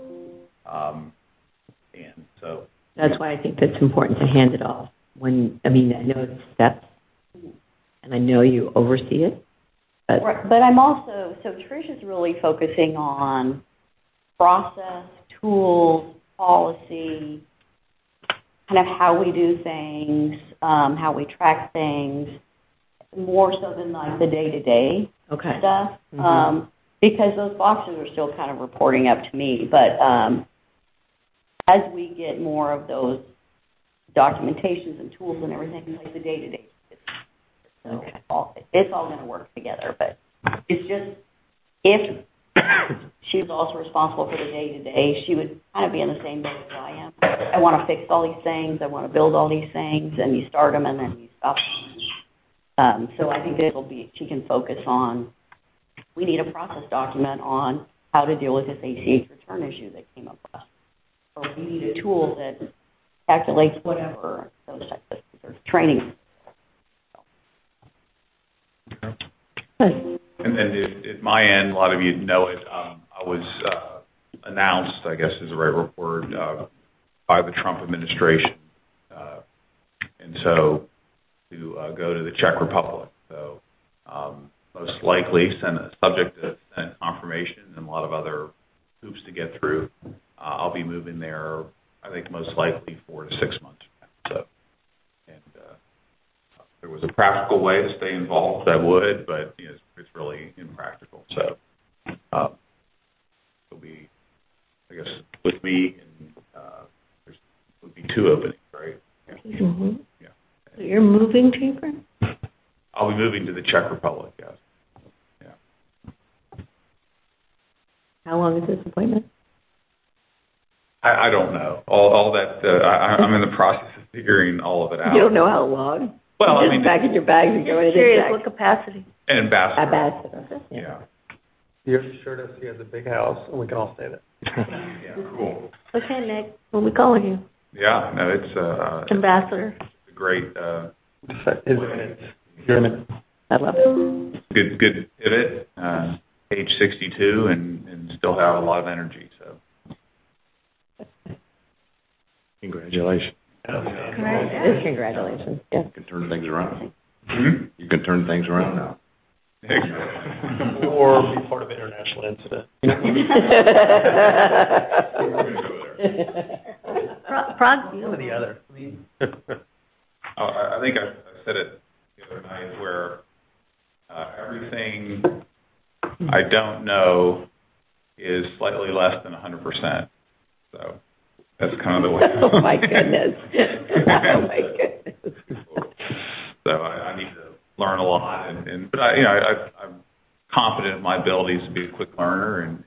And so that's why I think that's important to hand it off. I know it's steps, and I know you oversee it. But I'm also, so Trish is really focusing on process, tools, policy, kind of how we do things, how we track things, more so than like the day-to-day stuff. Mm-hmm. Because those boxes are still kind of reporting up to me. But as we get more of those documentations and tools and everything, like the day-to-day, it's all going to work together. But it's just, if she was also responsible for the day-to-day, she would kind of be in the same boat as I am. I want to fix all these things. I want to build all these things, and you start them and then you stop them. So I think she can focus on, we need a process document on how to deal with this ACH return issue that came up last. Or we need a tool that calculates whatever, those types of sort of training. And then at my end, a lot of you know it, I was announced, I guess is the right word, by the Trump administration. And so to go to the Czech Republic. So most likely, subject to Senate confirmation and a lot of other hoops to get through, I'll be moving there, I think most likely 4 to 6 months from now. So, and if there was a practical way to stay involved, I would, but it's really impractical. So it'll be, I guess, with me, and there would be 2 openings, right? Yeah. Mm-hmm. Yeah. So you're moving to Ukraine? I'll be moving to the Czech Republic, yes. Yeah. How long is this appointment? I don't know. All that, I'm in the process of figuring all of it out. You don't know how long? Well, I mean, packing your bags and going to curious, what capacity? An ambassador. Ambassador. Yeah. You're sure to see has a big house, and we can all stay there. Yeah, cool. Okay, Nick, when we calling you? Yeah, no, it's Ambassador. a great. You're in it. I love it. Good pivot. Age 62, and still have a lot of energy. So. Congratulations. Congratulations. Yes. You can turn things around. Mm-hmm. You can turn things around now. Or be part of an international incident. Prague. One or the other. I think I said it the other night where everything I don't know is slightly less than 100%. So that's kind of the way. Oh, my goodness. Oh, my goodness. So I need to learn a lot, but I'm confident in my abilities to be a quick learner and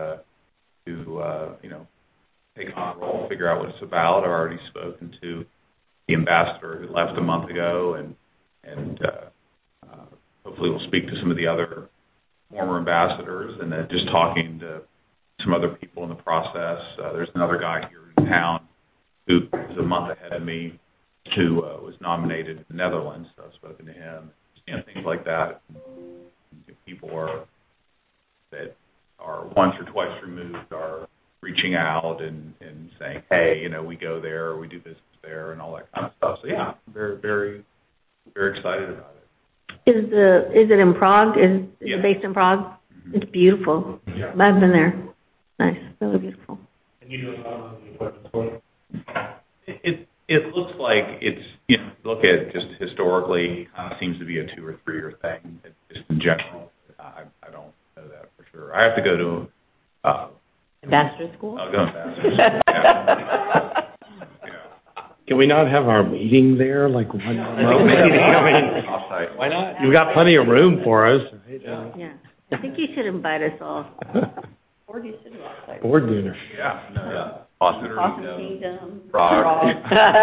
to take on a role, figure out what it's about. I've already spoken to the ambassador who left a month ago, and hopefully we'll speak to some of the other former ambassadors, and then just talking to some other people in the process. There's another guy here in town who is a month ahead of me who was nominated in the Netherlands, so I've spoken to him. Things like that. People that are once or twice removed are reaching out and saying, hey, we go there, or we do business there, and all that kind of stuff. So yeah, I'm very, very, very excited about it. Is it in Prague? Is it based in Prague? Mm-hmm. It's beautiful. Yeah. I've been there. Nice, really beautiful. And you don't know the equipment for it? It looks like it's, look at just historically, kind of seems to be a 2 or 3 year thing, just in general. I don't know that for sure. I have to go to Ambassador School? I'll go to Ambassador School. Yeah. Can we not have our meeting there, like one remote meeting? Offsite. Why not? You've got plenty of room for us. Yeah. I think you should invite us all. Or do you sit outside? Board dinner. Yeah. Yeah. Awesome Kingdom. Prague.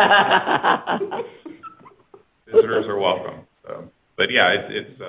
Visitors are welcome. So, but yeah, it's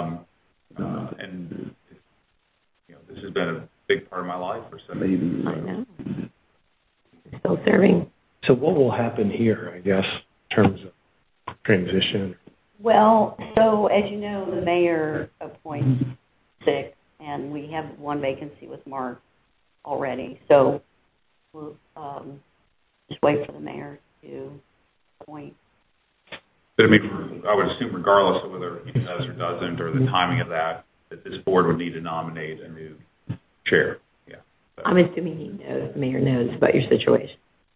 and this has been a big part of my life for 7 years. I know. Still serving. So what will happen here, I guess, in terms of transition? Well, so as you know, the mayor appoints 6, and we have 1 vacancy with Mark already. So we'll just wait for the mayor to appoint. But I mean, I would assume regardless of whether he does or doesn't, or the timing of that this board would need to nominate a new chair. Yeah. So. I'm assuming the mayor knows about your situation.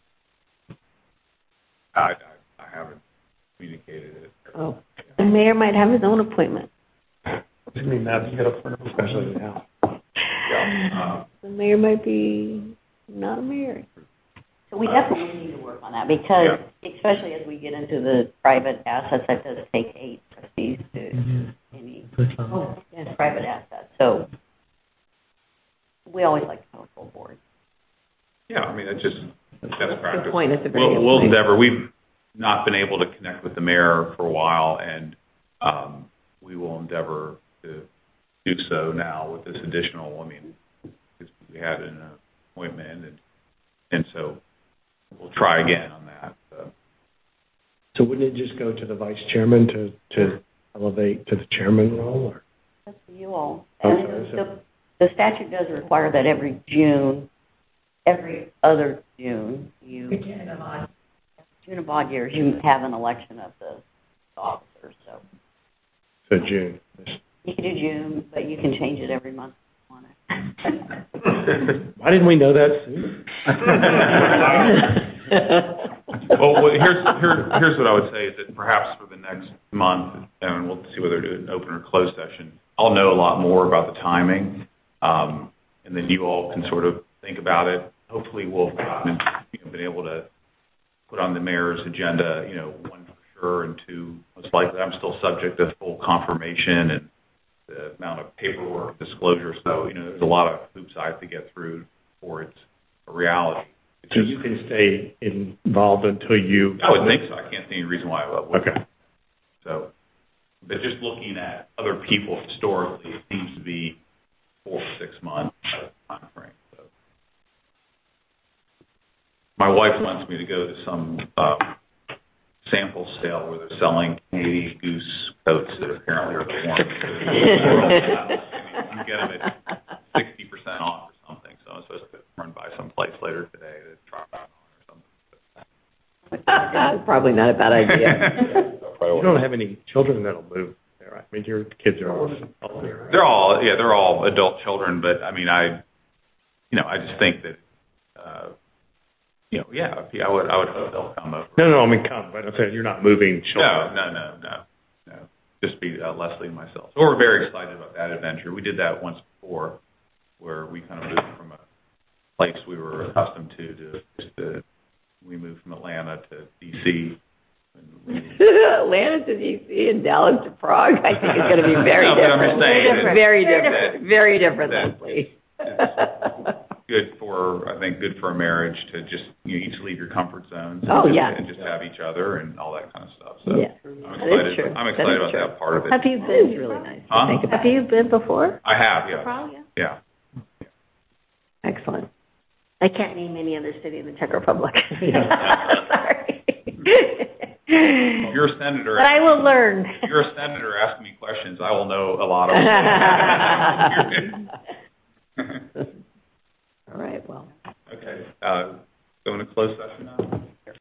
I haven't communicated it. Oh, the mayor might have his own appointment. I mean, that's good, especially now. Yeah. The mayor might be not a mayor. So we definitely need to work on that because, especially as we get into the private assets, that does take 8 trustees to any private assets. So we always like to have a full board. Yeah, I mean, it's just best practice. Good point. That's a very good We'll point. endeavor. We've not been able to connect with the mayor for a while, and we will endeavor to do so now with this additional. I mean, because we had an appointment, and so we'll try again on that. So wouldn't it just go to the vice chairman to elevate to the chairman role? Or? That's for you all. Okay, And the statute does require that every other June, June of odd years, you have an election of the officers. So June. You can do June, but you can change it every month if you want it. Why didn't we know that sooner? Well, here's what I would say is that perhaps for the next month, and we'll see whether to do an open or closed session, I'll know a lot more about the timing, and then you all can sort of think about it. Hopefully we'll have been able to put on the mayor's agenda, 1 for sure, and 2 most likely. I'm still subject to full confirmation and the amount of paperwork, disclosure. So, there's a lot of hoops I have to get through before it's a reality. So you can stay involved until you... I would think so. I can't see any reason why I would. Okay. So, but just looking at other people historically, it seems to be 4 or 6 months time frame. So. My wife wants me to go to some sample sale where they're selling Canadian goose coats that apparently are the warmest you get them at 60% off or something. So I'm supposed to run by some place later today to try it on or something. Probably not a bad idea. You don't have any children that'll move there, right? I mean, your kids are all there, right? They're all adult children, but I mean, I just think that, I would hope they'll come over. No, I mean, come, but I'm saying you're not moving children. No. Just be Leslie and myself. So we're very excited about that adventure. We did that once before, where we kind of moved from a place we were accustomed to just DC. Atlanta to DC and Dallas to Prague, I think it's going to be very No, but I'm different. just saying Very different, Leslie. Good for, I think, good for a marriage to just, each leave your comfort zones. Oh, and yeah. And just have each other and all that kind of stuff. So Yeah. I'm excited about that part of it. Have you been? It's really nice to Huh? think about. Have you been before? I have, yeah. Prague, yeah. Yeah. Excellent. I can't name any other city in the Czech Republic. Sorry. If you're a senator. But I will learn. If you're a senator asking me questions, I will know a lot of them. All right, well. Okay, going to closed session now?